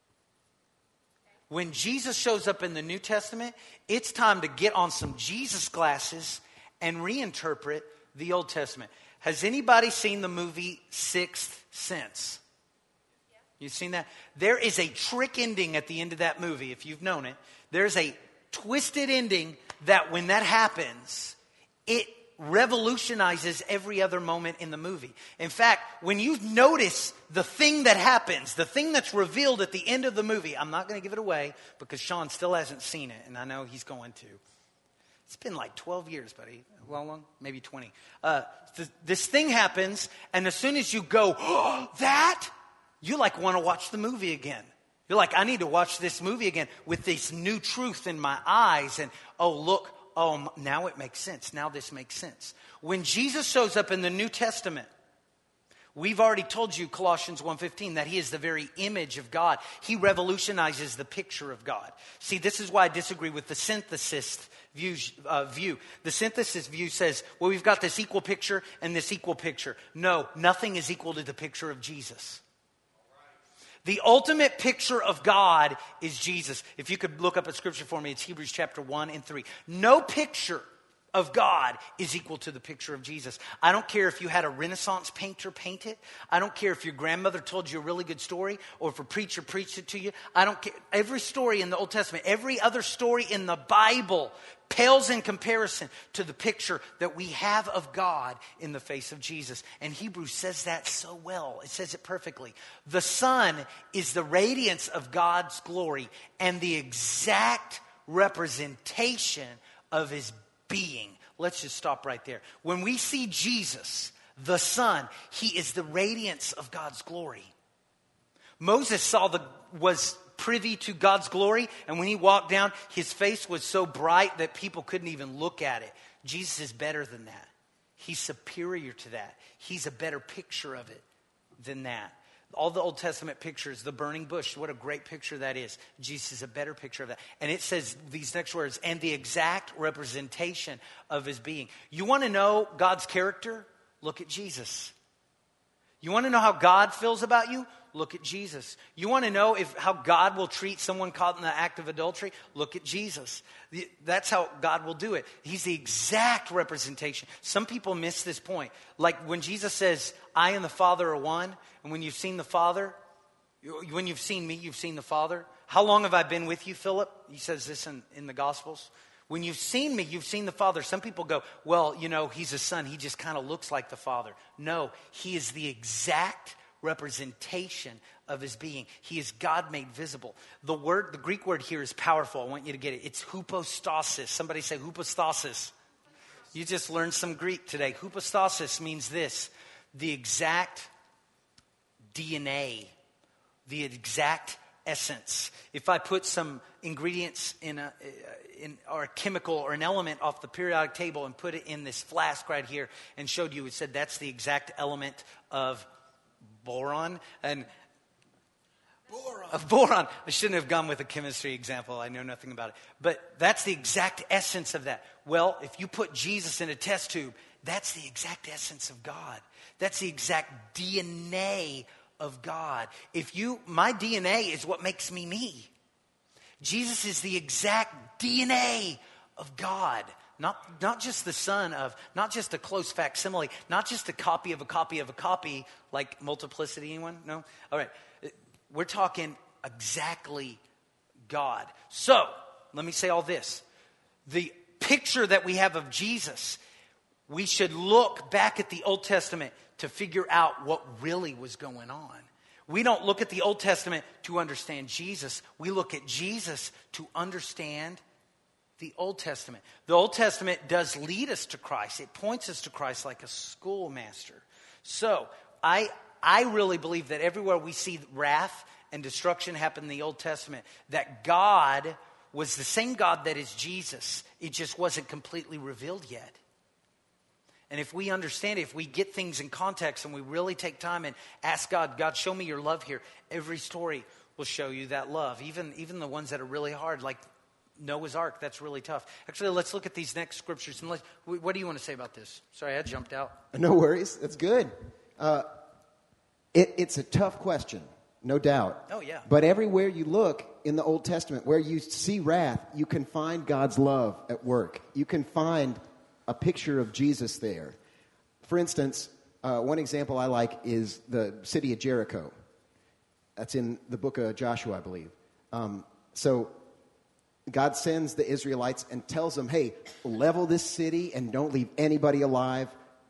S2: When Jesus shows up in the New Testament, it's time to get on some Jesus glasses and reinterpret the Old Testament. Has anybody seen the movie Sixth Sense? You've seen that? There is a trick ending at the end of that movie, if you've known it. There's a twisted ending that when that happens, it revolutionizes every other moment in the movie. In fact, when you notice the thing that happens, the thing that's revealed at the end of the movie, I'm not going to give it away because Sean still hasn't seen it, and I know he's going to. It's been like twelve years, buddy. Well, long, maybe twenty. Uh, th- this thing happens, and as soon as you go, oh, that, you like want to watch the movie again. You're like, I need to watch this movie again with this new truth in my eyes, and oh, look, oh, now it makes sense. Now this makes sense. When Jesus shows up in the New Testament, We've already told you, Colossians one fifteen, that he is the very image of God. He revolutionizes the picture of God. See, this is why I disagree with the synthesis view. Uh, view. The synthesis view says, well, we've got this equal picture and this equal picture. No, nothing is equal to the picture of Jesus. The ultimate picture of God is Jesus. If you could look up a scripture for me, it's Hebrews chapter one and three. No picture of God is equal to the picture of Jesus. I don't care if you had a Renaissance painter paint it. I don't care if your grandmother told you a really good story or if a preacher preached it to you. I don't care. Every story in the Old Testament, every other story in the Bible pales in comparison to the picture that we have of God in the face of Jesus. And Hebrews says that so well. It says it perfectly. The Son is the radiance of God's glory and the exact representation of his being. Let's just stop right there. When we see Jesus, the Son, he is the radiance of God's glory. Moses saw the was privy to God's glory, and when he walked down, his face was so bright that people couldn't even look at it. Jesus is better than that. He's superior to that. He's a better picture of it than that. All the Old Testament pictures, the burning bush, what a great picture that is. Jesus is a better picture of that. And it says these next words, and the exact representation of his being. You want to know God's character? Look at Jesus. You want to know how God feels about you? Look at Jesus. You want to know if how God will treat someone caught in the act of adultery? Look at Jesus. That's how God will do it. He's the exact representation. Some people miss this point. Like when Jesus says, I and the Father are one, and when you've seen the Father, when you've seen me, you've seen the Father. How long have I been with you, Philip? He says this in, in the Gospels. When you've seen me, you've seen the Father. Some people go, well, you know, he's a son. He just kind of looks like the Father. No, he is the exact representation of his being. He is God made visible. The word, the Greek word here is powerful. I want you to get it. It's hypostasis. Somebody say hypostasis. You just learned some Greek today. Hypostasis means this: the exact D N A, the exact essence. If I put some ingredients in a in or a chemical or an element off the periodic table and put it in this flask right here and showed you, it said that's the exact element of boron and boron. Of boron. I shouldn't have gone with a chemistry example. I know nothing about it. But that's the exact essence of that. Well, if you put Jesus in a test tube, that's the exact essence of God. That's the exact D N A of God. If you, my D N A is what makes me me. Jesus is the exact D N A of God. Not, not just the son of, not just a close facsimile, not just a copy of a copy of a copy, like multiplicity. Anyone? No? All right. We're talking exactly God. So, let me say all this. The picture that we have of Jesus, we should look back at the Old Testament to figure out what really was going on. We don't look at the Old Testament to understand Jesus. We look at Jesus to understand the Old Testament. The Old Testament does lead us to Christ. It points us to Christ like a schoolmaster. So, I I really believe that everywhere we see wrath and destruction happen in the Old Testament, that God was the same God that is Jesus. It just wasn't completely revealed yet. And if we understand it, if we get things in context and we really take time and ask God, God, show me your love here, every story will show you that love. Even, even the ones that are really hard, like Noah's Ark, that's really tough. Actually, let's look at these next scriptures. And let's, what do you want to say about this? Sorry, I jumped out.
S3: No worries. That's good. Uh, it, it's a tough question, no doubt.
S2: Oh, yeah.
S3: But everywhere you look in the Old Testament, where you see wrath, you can find God's love at work. You can find a picture of Jesus there. For instance, uh, one example I like is the city of Jericho. That's in the book of Joshua, I believe. Um, so God sends the Israelites and tells them, hey, level this city and don't leave anybody alive.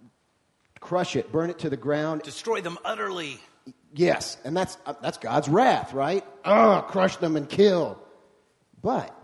S3: Crush it, burn it to the ground.
S2: Destroy them utterly.
S3: Yes, and that's uh, that's God's wrath, right? Oh, crush them and kill. But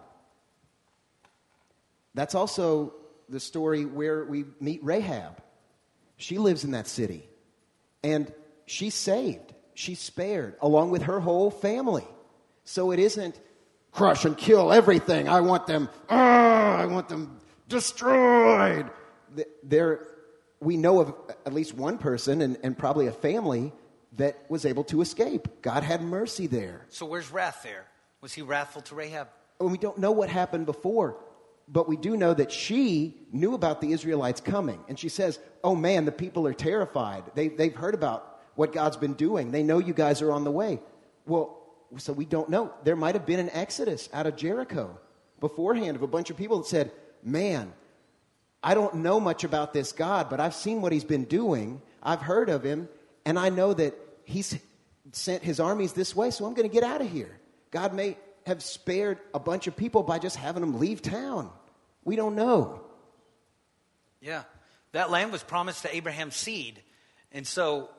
S3: that's also the story where we meet Rahab. She lives in that city. And she's saved. She's spared, along with her whole family. So it isn't crush and kill everything. I want them, oh, I want them destroyed. They're, we know of at least one person and, and probably a family that was able to escape. God had mercy there.
S2: So where's wrath there? Was he wrathful to Rahab?
S3: And we don't know what happened before, but we do know that she knew about the Israelites coming. And she says, oh man, the people are terrified. They, they've heard about what God's been doing. They know you guys are on the way. Well, so we don't know. There might have been an exodus out of Jericho beforehand of a bunch of people that said, man, I don't know much about this God, but I've seen what he's been doing. I've heard of him, and I know that he's sent his armies this way, so I'm going to get out of here. God may have spared a bunch of people by just having them leave town. We don't know.
S2: Yeah. That land was promised to Abraham's seed. And so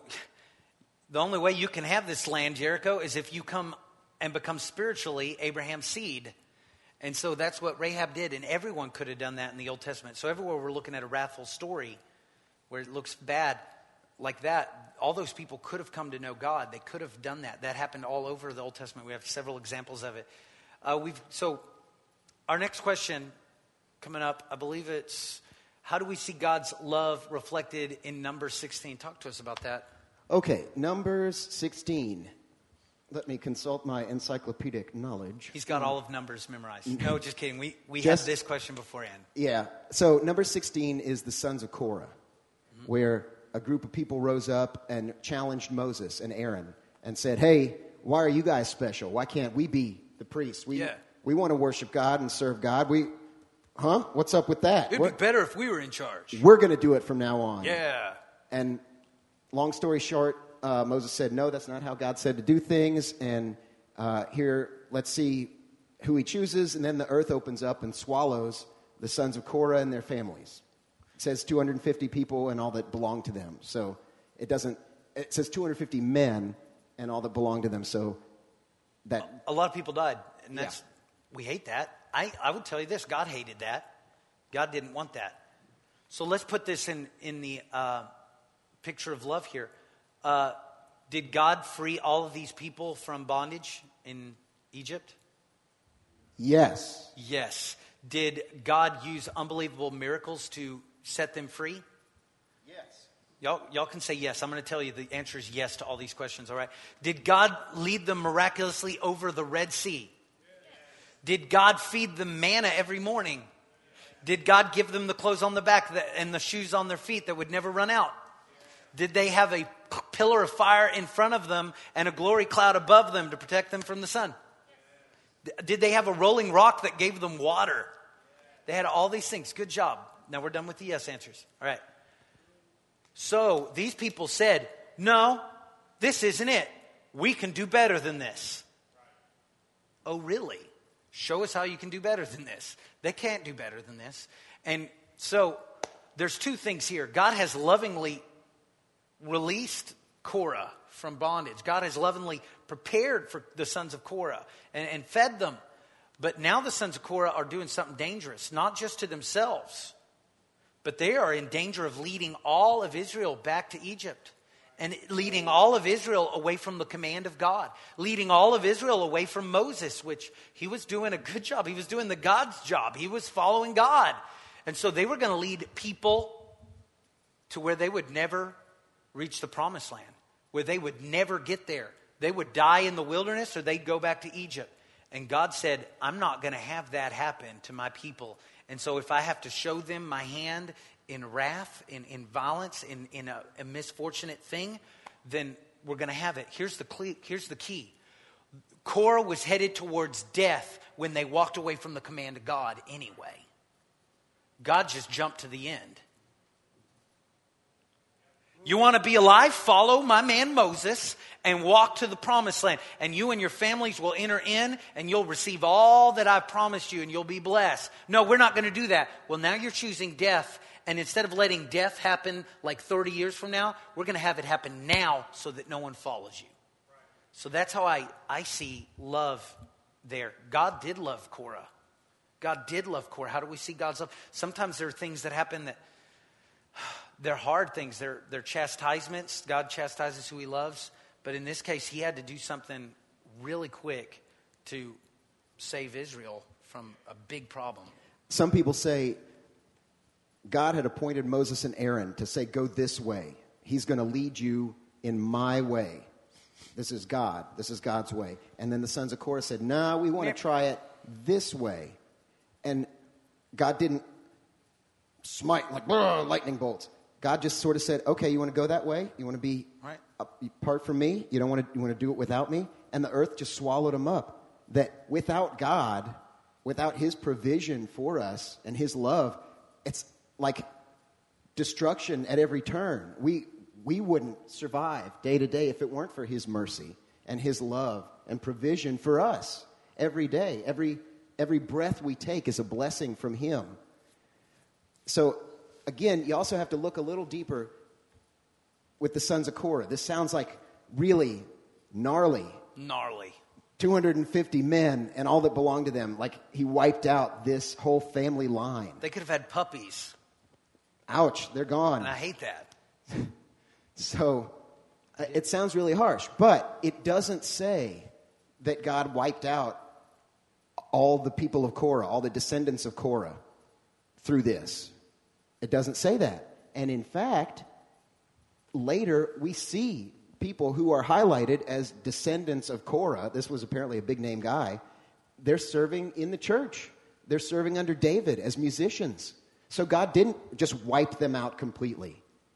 S2: the only way you can have this land, Jericho, is if you come and become spiritually Abraham's seed. And so that's what Rahab did, and everyone could have done that in the Old Testament. So everywhere we're looking at a wrathful story where it looks bad like that, all those people could have come to know God. They could have done that. That happened all over the Old Testament. We have several examples of it. Uh, we've so our next question coming up, I believe it's, how do we see God's love reflected in Numbers sixteen? Talk to us about that.
S3: Okay, Numbers sixteen. Let me consult my encyclopedic knowledge.
S2: He's got all of Numbers memorized. No, just kidding. We we
S3: Just-
S2: had this question beforehand.
S3: Yeah. So number sixteen is the sons of Korah, mm-hmm. where a group of people rose up and challenged Moses and Aaron and said, hey, why are you guys special? Why can't we be the priests? We
S2: Yeah.
S3: we want to worship God and serve God. We, huh? What's up with that?
S2: It'd
S3: We're,
S2: be better if we were in charge.
S3: we're going to do it from now on.
S2: Yeah.
S3: And long story short, uh, Moses said, no, that's not how God said to do things. And uh, here, let's see who he chooses. And then the earth opens up and swallows the sons of Korah and their families. It says two hundred fifty people and all that belong to them. So it doesn't, it says two hundred fifty men and all that belong to them. So that.
S2: A lot of people died. And that's, yeah. We hate that. I, I would tell you this, God hated that. God didn't want that. So let's put this in, in the uh, picture of love here. Uh, did God free all of these people from bondage in Egypt?
S3: Yes.
S2: Yes. Did God use unbelievable miracles to set them free?
S3: Yes.
S2: Y'all, y'all can say yes. I'm going to tell you the answer is yes to all these questions, all right? Did God lead them miraculously over the Red Sea? Did God feed them manna every morning? Did God give them the clothes on the back that, and the shoes on their feet that would never run out? Did they have a pillar of fire in front of them and a glory cloud above them to protect them from the sun? Did they have a rolling rock that gave them water? They had all these things. Good job. Now we're done with the yes answers. All right. So these people said, no, this isn't it. We can do better than this. Oh, really? Show us how you can do better than this. They can't do better than this. And so there's two things here. God has lovingly released Korah from bondage. God has lovingly prepared for the sons of Korah and, and fed them. But now the sons of Korah are doing something dangerous, not just to themselves, but they are in danger of leading all of Israel back to Egypt and leading all of Israel away from the command of God, leading all of Israel away from Moses, which he was doing a good job. He was doing the God's job. He was following God. And so they were going to lead people to where they would never reach the promised land, where they would never get there. They would die in the wilderness or they'd go back to Egypt. And God said, I'm not going to have that happen to my people. And so if I have to show them my hand in wrath, in, in violence, in, in a, a misfortunate thing, then we're going to have it. Here's the, cle- here's the key. Korah was headed towards death when they walked away from the command of God anyway. God just jumped to the end. You want to be alive? Follow my man Moses and walk to the promised land. And you and your families will enter in and you'll receive all that I've promised you and you'll be blessed. No, we're not going to do that. Well, now you're choosing death. And instead of letting death happen like thirty years from now, we're going to have it happen now so that no one follows you. So that's how I, I see love there. God did love Korah. God did love Korah. How do we see God's love? Sometimes there are things that happen that they're hard things. They're, they're chastisements. God chastises who he loves. But in this case, he had to do something really quick to save Israel from a big problem.
S3: Some people say God had appointed Moses and Aaron to say, go this way. He's going to lead you in my way. This is God. This is God's way. And then the sons of Korah said, no, we want to try it this way. And God didn't smite like lightning bolts. God just sort of said, okay, you want to go that way? You want to be
S2: right.
S3: apart from me? You don't want to, you want to do it without me? And the earth just swallowed them up. That without God, without his provision for us and his love, it's like destruction at every turn. We we wouldn't survive day to day if it weren't for his mercy and his love and provision for us every day. Every every breath we take is a blessing from him. So again, you also have to look a little deeper with the sons of Korah. This sounds like really gnarly.
S2: Gnarly.
S3: two hundred fifty men and all that belonged to them. Like he wiped out this whole family line.
S2: They could have had puppies.
S3: Ouch, they're gone.
S2: And I hate that.
S3: So uh, it sounds really harsh, but it doesn't say that God wiped out all the people of Korah, all the descendants of Korah through this. It doesn't say that. And in fact, later we see people who are highlighted as descendants of Korah. This was apparently a big name guy. They're serving in the church. They're serving under David as musicians. So God didn't just wipe them out completely.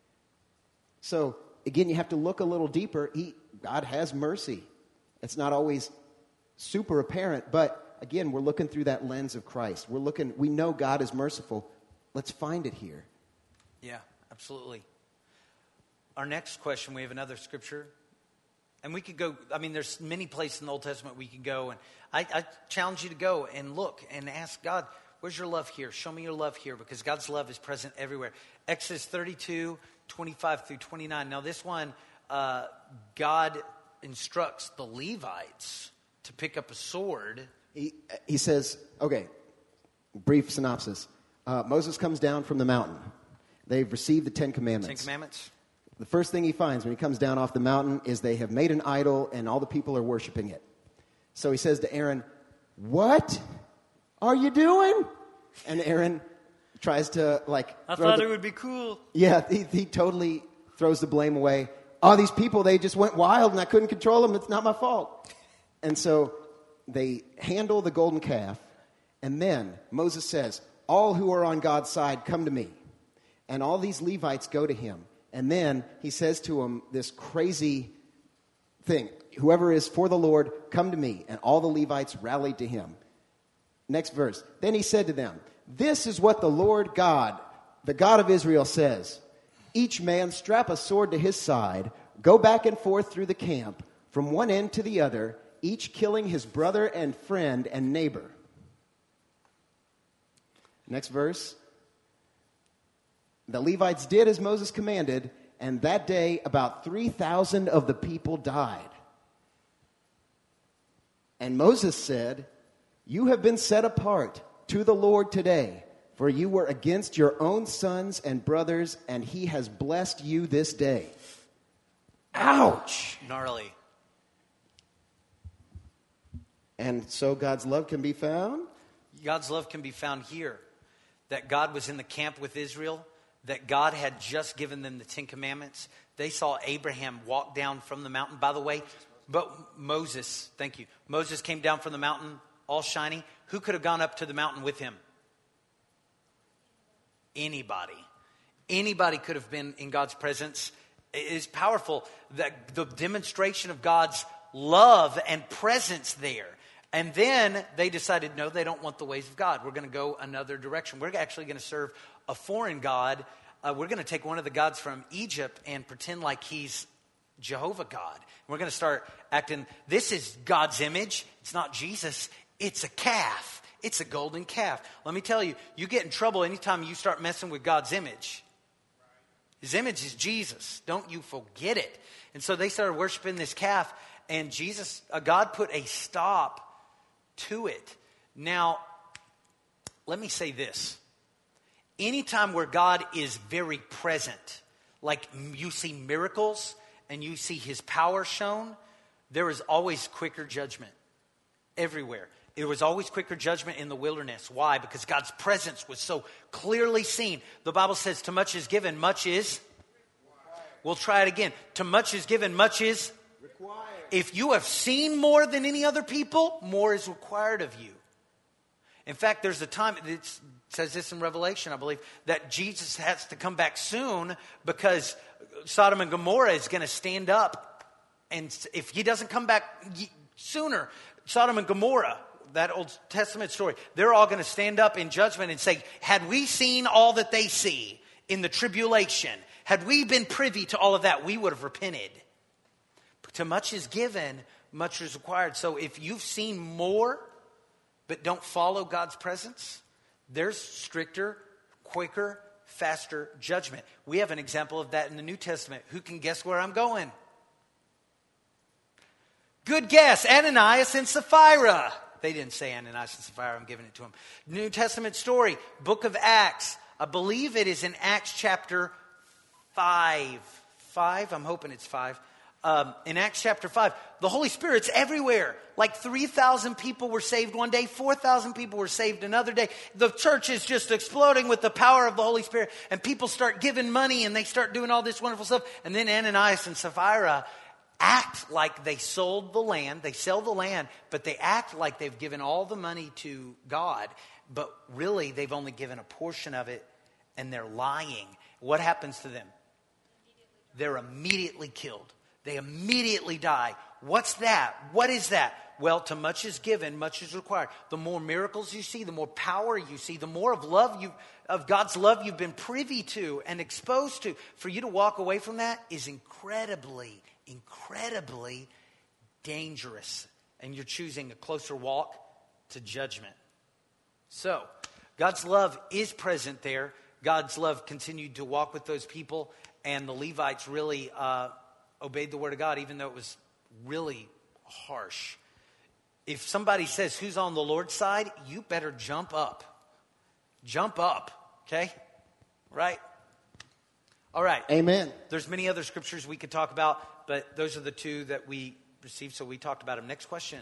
S3: So again, you have to look a little deeper. He, God has mercy. It's not always super apparent, but again, we're looking through that lens of Christ. We're looking, we know God is merciful. Let's find it here.
S2: Yeah, absolutely. Our next question, we have another scripture. And we could go, I mean, there's many places in the Old Testament we could go. And I, I challenge you to go and look and ask God, where's your love here? Show me your love here, because God's love is present everywhere. Exodus thirty-two, twenty-five through twenty-nine. Now this one, uh, God instructs the Levites to pick up a sword.
S3: He, he says, okay, brief synopsis. Uh, Moses comes down from the mountain. They've received the Ten Commandments.
S2: Ten Commandments.
S3: The first thing he finds when he comes down off the mountain is they have made an idol and all the people are worshiping it. So he says to Aaron, what are you doing? And Aaron tries to like...
S2: I thought the, it would be cool.
S3: Yeah, he, he totally throws the blame away. Oh, these people, they just went wild and I couldn't control them. It's not my fault. And so they handle the golden calf. And then Moses says, all who are on God's side, come to me. And all these Levites go to him. And then he says to them this crazy thing. Whoever is for the Lord, come to me. And all the Levites rallied to him. Next verse. Then he said to them, this is what the Lord God, the God of Israel, says. Each man strap a sword to his side, go back and forth through the camp, from one end to the other, each killing his brother and friend and neighbor. Next verse. The Levites did as Moses commanded, and that day about three thousand of the people died. And Moses said, you have been set apart to the Lord today, for you were against your own sons and brothers, and he has blessed you this day. Ouch!
S2: Gnarly.
S3: And so God's love can be found?
S2: God's love can be found here. That God was in the camp with Israel, that God had just given them the Ten Commandments. They saw Abraham walk down from the mountain. By the way, but Moses, thank you. Moses came down from the mountain, all shiny. Who could have gone up to the mountain with him? Anybody. Anybody could have been in God's presence. It is powerful, that the demonstration of God's love and presence there. And then they decided, no, they don't want the ways of God. We're going to go another direction. We're actually going to serve a foreign God. Uh, we're going to take one of the gods from Egypt and pretend like he's Jehovah God. We're going to start acting, this is God's image. It's not Jesus. It's a calf. It's a golden calf. Let me tell you, you get in trouble anytime you start messing with God's image. His image is Jesus. Don't you forget it. And so they started worshiping this calf, and Jesus, uh, God put a stop to it. Now, let me say this. Anytime where God is very present, like you see miracles and you see his power shown, there is always quicker judgment everywhere. It was always quicker judgment in the wilderness. Why? Because God's presence was so clearly seen. The Bible says, to much is given, much is required. We'll try it again. To much is given, much is required. If you have seen more than any other people, more is required of you. In fact, there's a time, it says this in Revelation, I believe, that Jesus has to come back soon because Sodom and Gomorrah is going to stand up. And if he doesn't come back sooner, Sodom and Gomorrah, that Old Testament story, they're all going to stand up in judgment and say, had we seen all that they see in the tribulation, had we been privy to all of that, we would have repented. But to much is given, much is required. So if you've seen more, but don't follow God's presence, there's stricter, quicker, faster judgment. We have an example of that in the New Testament. Who can guess where I'm going? Good guess, Ananias and Sapphira. They didn't say Ananias and Sapphira, I'm giving it to them. New Testament story, book of Acts. I believe it is in Acts chapter five. Five, I'm hoping it's five. Um, in Acts chapter five, the Holy Spirit's everywhere. Like three thousand people were saved one day, four thousand people were saved another day. The church is just exploding with the power of the Holy Spirit. And people start giving money and they start doing all this wonderful stuff. And then Ananias and Sapphira act like they sold the land. They sell the land, but they act like they've given all the money to God. But really, they've only given a portion of it, and they're lying. What happens to them? They're immediately killed. They immediately die. What's that? What is that? Well, to much is given, much is required. The more miracles you see, the more power you see, the more of love you, of God's love you've been privy to and exposed to. For you to walk away from that is incredibly incredibly dangerous, and you're choosing a closer walk to judgment. So, God's love is present there. God's love continued to walk with those people, and the Levites really uh, obeyed the word of God, even though it was really harsh. If somebody says, who's on the Lord's side, you better jump up. Jump up, okay? Right? All right.
S3: Amen.
S2: There's many other scriptures we could talk about, but those are the two that we received, so we talked about them. Next question.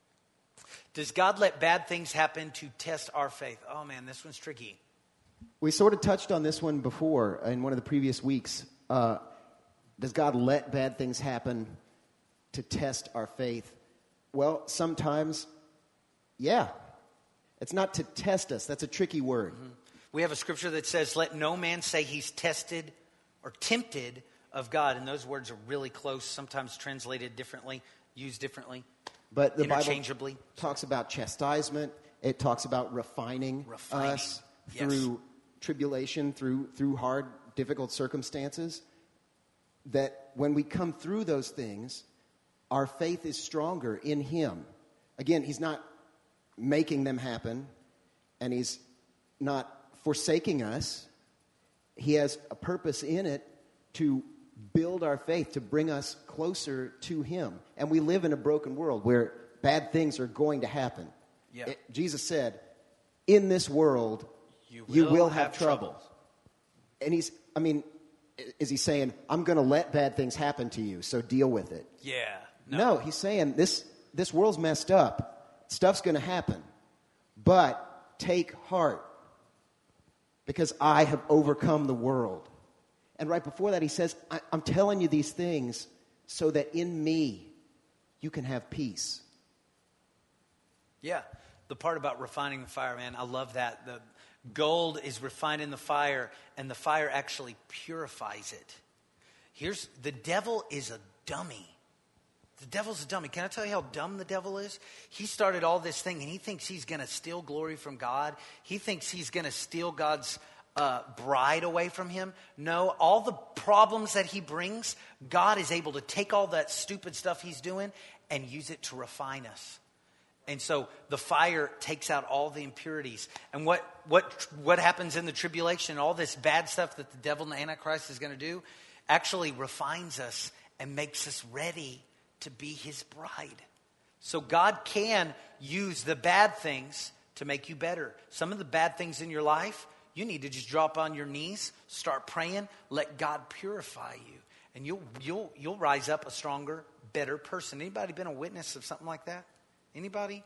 S2: Does God let bad things happen to test our faith? Oh, man, this one's tricky.
S3: We sort of touched on this one before in one of the previous weeks. Uh, does God let bad things happen to test our faith? Well, sometimes, yeah. It's not to test us. That's a tricky word. Mm-hmm.
S2: We have a scripture that says, let no man say he's tested or tempted of God. And those words are really close, sometimes translated differently, used differently,
S3: but the
S2: interchangeably.
S3: Bible talks about chastisement. It talks about refining,
S2: refining.
S3: us
S2: yes.
S3: through tribulation, through through hard, difficult circumstances. That when we come through those things, our faith is stronger in Him. Again, He's not making them happen, and He's not forsaking us. He has a purpose in it to build our faith, to bring us closer to Him. And we live in a broken world where bad things are going to happen.
S2: Yeah.
S3: It, Jesus said, in this world, you will, you will have, have trouble. trouble. And He's, I mean, is He saying, I'm going to let bad things happen to you, so deal with it?
S2: Yeah.
S3: No, no He's saying, this, this world's messed up. Stuff's going to happen. But take heart, because I have overcome the world. And right before that, He says, I, I'm telling you these things so that in me you can have peace.
S2: Yeah, the part about refining the fire, man, I love that. The gold is refined in the fire, and the fire actually purifies it. Here's, the devil is a dummy. The devil's a dummy. Can I tell you how dumb the devil is? He started all this thing, and he thinks he's going to steal glory from God. He thinks he's going to steal God's uh, bride away from him. No, all the problems that he brings, God is able to take all that stupid stuff he's doing and use it to refine us. And so the fire takes out all the impurities. And what what what happens in the tribulation, all this bad stuff that the devil and the Antichrist is going to do, actually refines us and makes us ready to be His bride. So God can use the bad things to make you better. Some of the bad things in your life, you need to just drop on your knees, start praying, let God purify you. And you'll you'll you'll rise up a stronger, better person. Anybody been a witness of something like that? Anybody?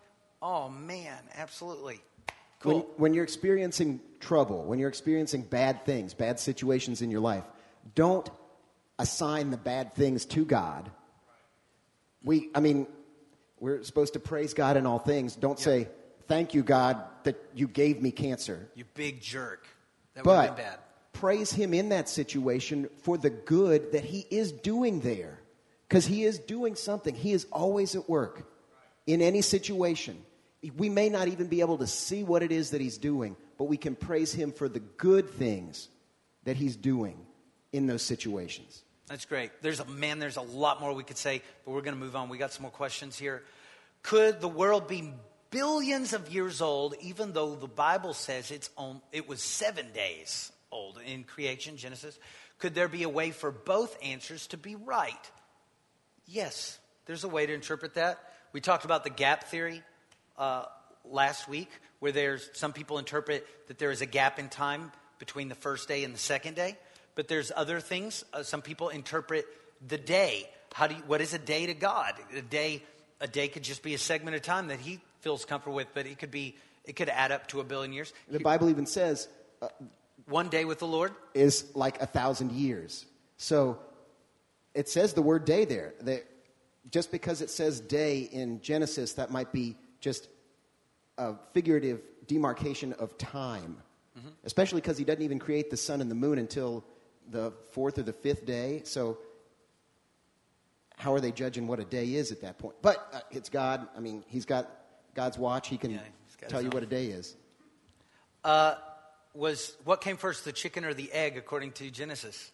S2: Oh, man, absolutely. Cool.
S3: When, when you're experiencing trouble, when you're experiencing bad things, bad situations in your life, don't assign the bad things to God. We, I mean, we're supposed to praise God in all things. Don't yep. say, thank you, God, that you gave me cancer.
S2: You big jerk. That would have been bad.
S3: Praise him in that situation for the good that he is doing there. Because he is doing something. He is always at work in any situation. We may not even be able to see what it is that he's doing, but we can praise him for the good things that he's doing in those situations.
S2: That's great. There's a man, there's a lot more we could say, but we're going to move on. We got some more questions here. Could the world be billions of years old, even though the Bible says it's on, it was seven days old in creation, Genesis? Could there be a way for both answers to be right? Yes, there's a way to interpret that. We talked about the gap theory uh, last week, where there's some people interpret that there is a gap in time between the first day and the second day. But there's other things. Uh, some people interpret the day. How do you, what is a day to God? A day, a day could just be a segment of time that he feels comfortable with, but it could be, it could add up to a billion years.
S3: The Bible even says uh,
S2: one day with the Lord
S3: is like a thousand years. So it says the word day there. That just because it says day in Genesis, that might be just a figurative demarcation of time. Mm-hmm. Especially because he doesn't even create the sun and the moon until the fourth or the fifth day. So how are they judging what a day is at that point? But uh, it's God. I mean, he's got God's watch. He can yeah, tell you what a day is.
S2: Uh, was what came first, the chicken or the egg, according to Genesis?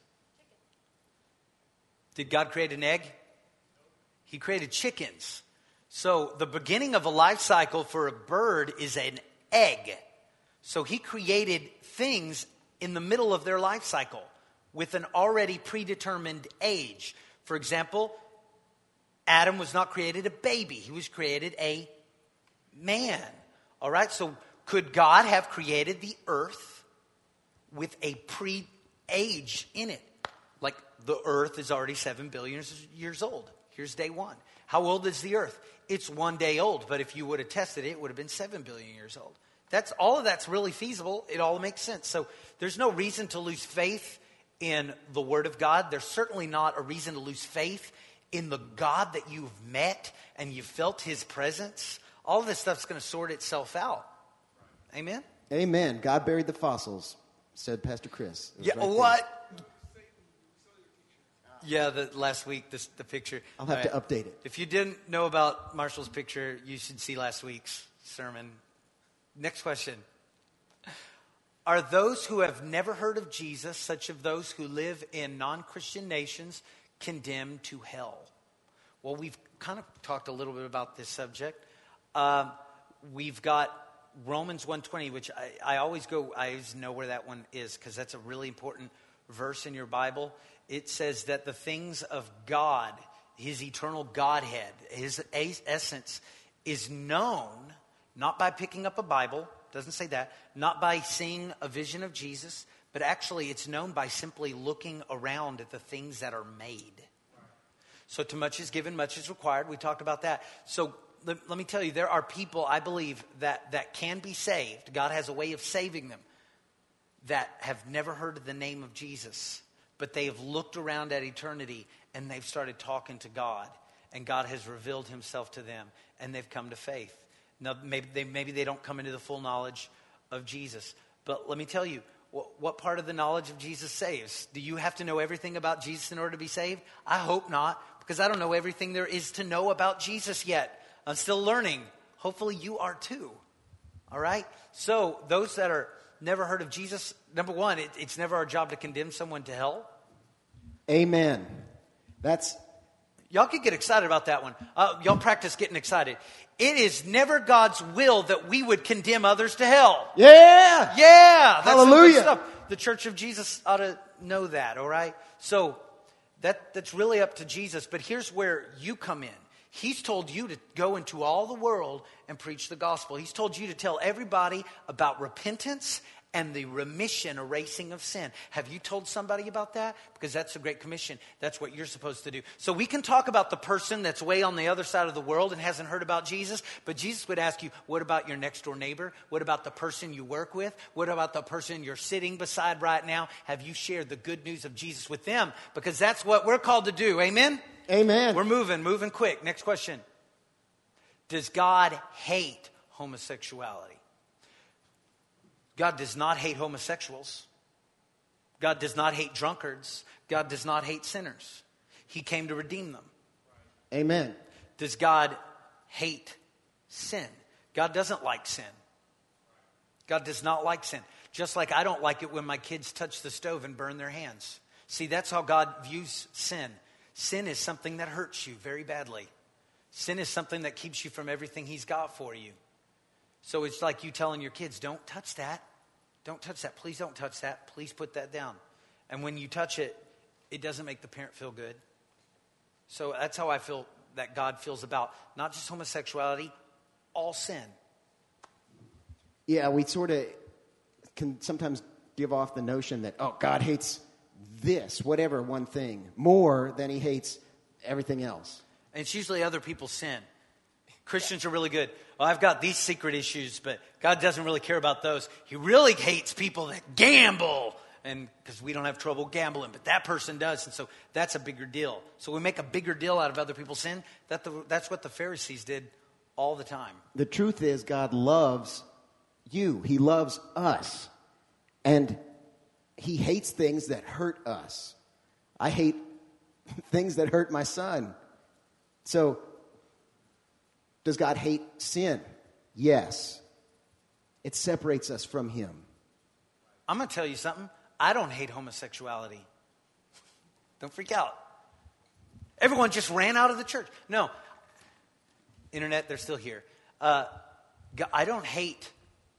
S2: Did God create an egg? He created chickens. So the beginning of a life cycle for a bird is an egg. So he created things in the middle of their life cycle with an already predetermined age. For example, Adam was not created a baby. He was created a man. All right, so could God have created the earth with a pre-age in it? Like the earth is already seven billion years old. Here's day one. How old is the earth? It's one day old, but if you would have tested it, it would have been seven billion years old. That's all of that's really feasible. It all makes sense. So there's no reason to lose faith in the Word of God. There's certainly not a reason to lose faith in the God that you've met and you've felt his presence. All of this stuff's going to sort itself out. Amen?
S3: Amen. God buried the fossils, said Pastor Chris.
S2: Yeah, right what? There. Yeah, the last week, this, the picture.
S3: I'll have right. to update it.
S2: If you didn't know about Marshall's picture, you should see last week's sermon. Next question. Are those who have never heard of Jesus, such as those who live in non-Christian nations, condemned to hell? Well, we've kind of talked a little bit about this subject. Um, we've got Romans one twenty, which I, I always go, I always know where that one is because that's a really important verse in your Bible. It says that the things of God, his eternal Godhead, his essence is known not by picking up a Bible, doesn't say that, not by seeing a vision of Jesus, but actually it's known by simply looking around at the things that are made. So to much is given, much is required. We talked about that. So let, let me tell you, there are people, I believe, that, that can be saved. God has a way of saving them that have never heard of the name of Jesus, but they have looked around at eternity and they've started talking to God, and God has revealed himself to them, and they've come to faith. Now, maybe they, maybe they don't come into the full knowledge of Jesus. But let me tell you, what, what part of the knowledge of Jesus saves? Do you have to know everything about Jesus in order to be saved? I hope not, because I don't know everything there is to know about Jesus yet. I'm still learning. Hopefully you are too. All right? So those that are never heard of Jesus, number one, it, it's never our job to condemn someone to hell.
S3: Amen. That's...
S2: Y'all can get excited about that one. Uh, y'all practice getting excited. It is never God's will that we would condemn others to hell.
S3: Yeah.
S2: Yeah. That's
S3: Hallelujah.
S2: Some good stuff. The Church of Jesus ought to know that, all right? So that that's really up to Jesus. But here's where you come in. He's told you to go into all the world and preach the gospel. He's told you to tell everybody about repentance and the remission, erasing of sin. Have you told somebody about that? Because that's the Great Commission. That's what you're supposed to do. So we can talk about the person that's way on the other side of the world and hasn't heard about Jesus, but Jesus would ask you, what about your next door neighbor? What about the person you work with? What about the person you're sitting beside right now? Have you shared the good news of Jesus with them? Because that's what we're called to do. Amen?
S3: Amen.
S2: We're moving, moving quick. Next question. Does God hate homosexuality? God does not hate homosexuals. God does not hate drunkards. God does not hate sinners. He came to redeem them.
S3: Amen.
S2: Does God hate sin? God doesn't like sin. God does not like sin. Just like I don't like it when my kids touch the stove and burn their hands. See, that's how God views sin. Sin is something that hurts you very badly. Sin is something that keeps you from everything He's got for you. So it's like you telling your kids, don't touch that. Don't touch that. Please don't touch that. Please put that down. And when you touch it, it doesn't make the parent feel good. So that's how I feel that God feels about not just homosexuality, all sin.
S3: Yeah, we sort of can sometimes give off the notion that, oh, God hates this, whatever one thing, more than He hates everything else.
S2: And it's usually other people's sin. Christians are really good. Well, I've got these secret issues, but God doesn't really care about those. He really hates people that gamble. And because we don't have trouble gambling, but that person does. And so that's a bigger deal. So we make a bigger deal out of other people's sin. That the, that's what the Pharisees did all the time.
S3: The truth is God loves you. He loves us. And He hates things that hurt us. I hate things that hurt my son. So, does God hate sin? Yes. It separates us from Him.
S2: I'm going to tell you something. I don't hate homosexuality. Don't freak out. Everyone just ran out of the church. No. Internet, they're still here. Uh, I don't hate,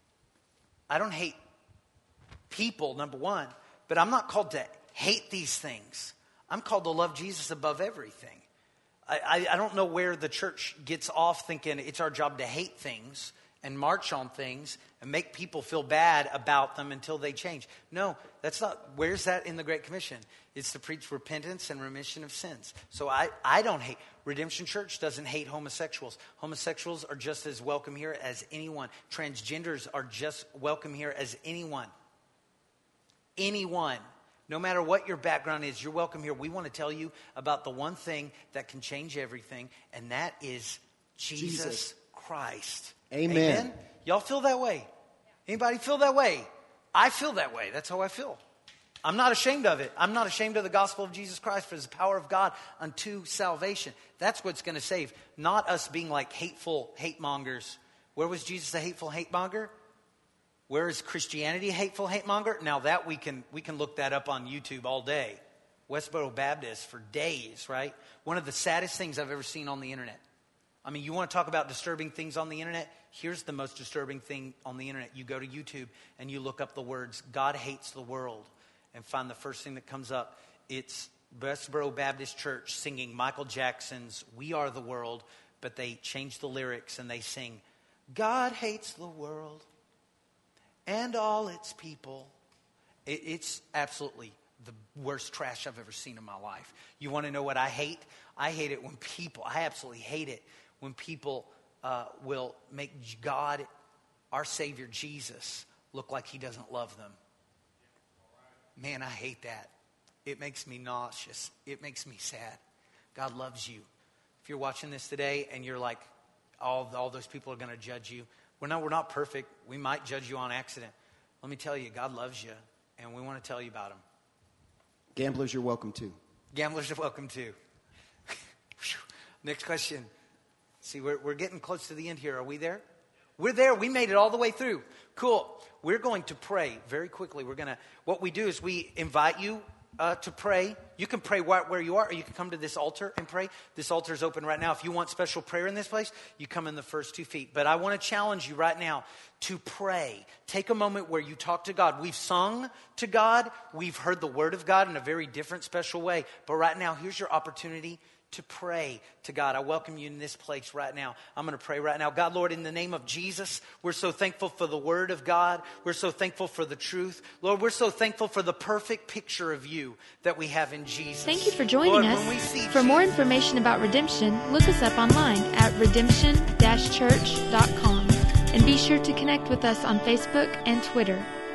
S2: I don't hate people, number one. But I'm not called to hate these things. I'm called to love Jesus above everything. I, I don't know where the church gets off thinking it's our job to hate things and march on things and make people feel bad about them until they change. No, that's not. Where's that in the Great Commission? It's to preach repentance and remission of sins. So I, I don't hate. Redemption Church doesn't hate homosexuals. Homosexuals are just as welcome here as anyone. Transgenders are just welcome here as anyone. Anyone. No matter what your background is, you're welcome here. We want to tell you about the one thing that can change everything, and that is Jesus, Jesus. Christ.
S3: Amen.
S2: Amen. Y'all feel that way? Anybody feel that way? I feel that way. That's how I feel. I'm not ashamed of it. I'm not ashamed of the gospel of Jesus Christ, for it's the power of God unto salvation. That's what's going to save, not us being like hateful hate mongers. Where was Jesus a hateful hate monger? Where is Christianity a hateful hate monger? Now that we can we can look that up on YouTube all day. Westboro Baptist for days, right? One of the saddest things I've ever seen on the internet. I mean, you want to talk about disturbing things on the internet? Here's the most disturbing thing on the internet. You go to YouTube and you look up the words, God hates the world, and find the first thing that comes up. It's Westboro Baptist Church singing Michael Jackson's We Are the World, but they change the lyrics and they sing, God hates the world and all its people. It, it's absolutely the worst trash I've ever seen in my life. You want to know what I hate? I hate it when people, I absolutely hate it when people uh, will make God, our Savior Jesus, look like He doesn't love them. Man, I hate that. It makes me nauseous. It makes me sad. God loves you. If you're watching this today and you're like, all, all those people are going to judge you. We're not, we're not perfect. We might judge you on accident. Let me tell you, God loves you, and we want to tell you about Him.
S3: Gamblers, you're welcome too.
S2: Gamblers are welcome too. Next question. See, we're, we're getting close to the end here. Are we there? We're there. We made it all the way through. Cool. We're going to pray very quickly. We're going to, what we do is we invite you uh, to pray. You can pray right where you are, or you can come to this altar and pray. This altar is open right now. If you want special prayer in this place, you come in the first two feet. But I want to challenge you right now to pray. Take a moment where you talk to God. We've sung to God. We've heard the word of God in a very different, special way. But right now, here's your opportunity to pray to God. I welcome you in this place right now. I'm going to pray right now. God, Lord, in the name of Jesus, we're so thankful for the word of God. We're so thankful for the truth. Lord, we're so thankful for the perfect picture of you that we have in Jesus.
S1: Thank you for joining
S2: Lord,
S1: us.
S2: when we see
S1: For more
S2: Jesus-
S1: information about Redemption, look us up online at redemption dash church dot com and be sure to connect with us on Facebook and Twitter.